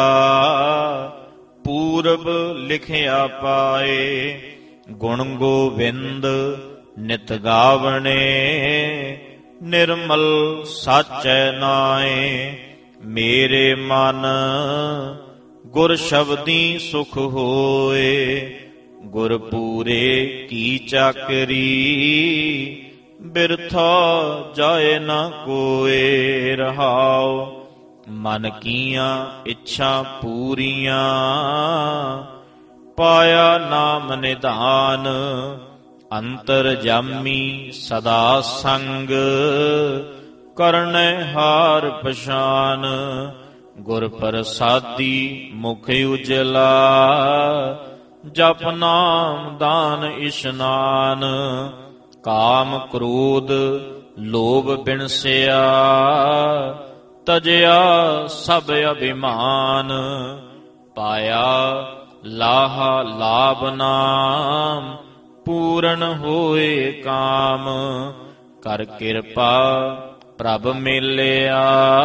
ਪੂਰਬ ਲਿਖਿਆ ਪਾਏ। ਗੁਣ ਗੋਵਿੰਦ ਨਿਤ ਗਾਵਣੇ, ਨਿਰਮਲ ਸਾਚੈ ਨਾਏ। ਮੇਰੇ ਮਨ ਗੁਰ ਸ਼ਬਦੀ ਸੁਖ ਹੋਏ। ਗੁਰ ਪੂਰੇ ਕੀ ਚਾਕਰੀ ਬਿਰਥਾ ਜਾਏ ਨਾ ਕੋਏ। ਰਹਾਉ ਮਨ ਕੀਆਂ ਇੱਛਾ ਪੂਰੀਆਂ ਪਾਇਆ ਨਾਮ ਨਿਧਾਨ। ਅੰਤਰ ਜਾਮੀ ਸਦਾ ਸੰਗ ਕਰਨੈ ਹਾਰ ਪਛਾਨ। ਗੁਰ ਪ੍ਰਸਾਦੀ ਮੁਖ ਉਜਲਾ ਜਪ ਨਾਮ ਦਾਨ ਇਸ਼ਨਾਨ। ਕਾਮ ਕ੍ਰੋਧ ਲੋਭ ਬਿਨਸਿਆ ਤਜਿਆ ਸਭ ਅਭਿਮਾਨ। ਪਾਇਆ ਲਾਹਾ ਲਾਭ ਨਾਮ ਪੂਰਨ ਹੋਏ ਕਾਮ। ਕਰ ਕਿਰਪਾ ਪ੍ਰਭ ਮਿਲਿਆ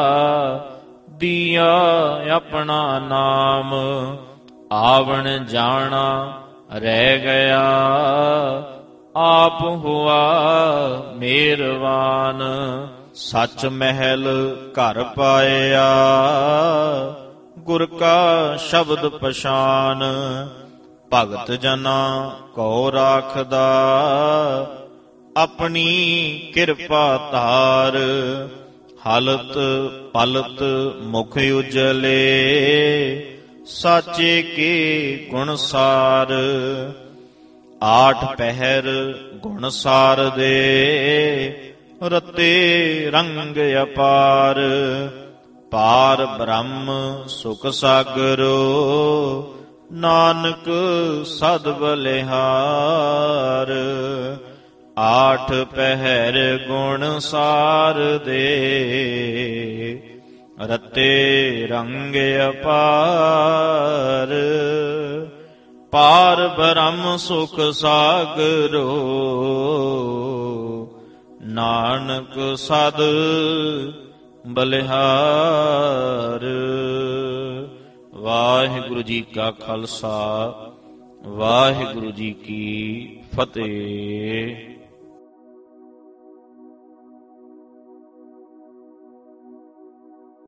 ਦੀਆ ਆਪਣਾ ਨਾਮ। ਆਵਣ ਜਾਣਾ ਰਹਿ ਗਿਆ ਆਪ ਹੁਆ ਮਿਹਰਵਾਨ। ਸੱਚ ਮਹਿਲ ਘਰ ਪਾਇਆ ਗੁਰ ਕਾ ਸ਼ਬਦ ਪਛਾਨ। ਭਗਤ ਜਨਾ ਕੋ ਰਾਖਦਾ ਆਪਣੀ ਕਿਰਪਾ ਧਾਰ। ਹਲਤ ਪਲਤ ਮੁਖ ਉਜਲੇ ਸਾਚੇ ਕੇ ਗੁਣ ਸਾਰ। ਆਠ ਪਹਿਰ ਗੁਣ ਸਾਰ ਦੇ ਰਤੇ ਰੰਗ ਅਪਾਰ। ਪਾਰ ਬ੍ਰਹਮ ਸੁਖ ਸਾਗਰੋ ਨਾਨਕ ਸਦ ਬਲਿਹਾਰ। ਆਠ ਪਹਿਰ ਗੁਣ ਸਾਰ ਦੇ ਰਤੇ ਰੰਗ ਅਪਾਰ। ਪਾਰ ਬ੍ਰਹਮ ਸੁਖ ਸਾਗਰੋ ਨਾਨਕ ਸਦ ਬਲਿਹਾਰ। ਵਾਹਿਗੁਰੂ ਜੀ ਕਾ ਖਾਲਸਾ ਵਾਹਿਗੁਰੂ ਜੀ ਕੀ ਫਤਿਹ।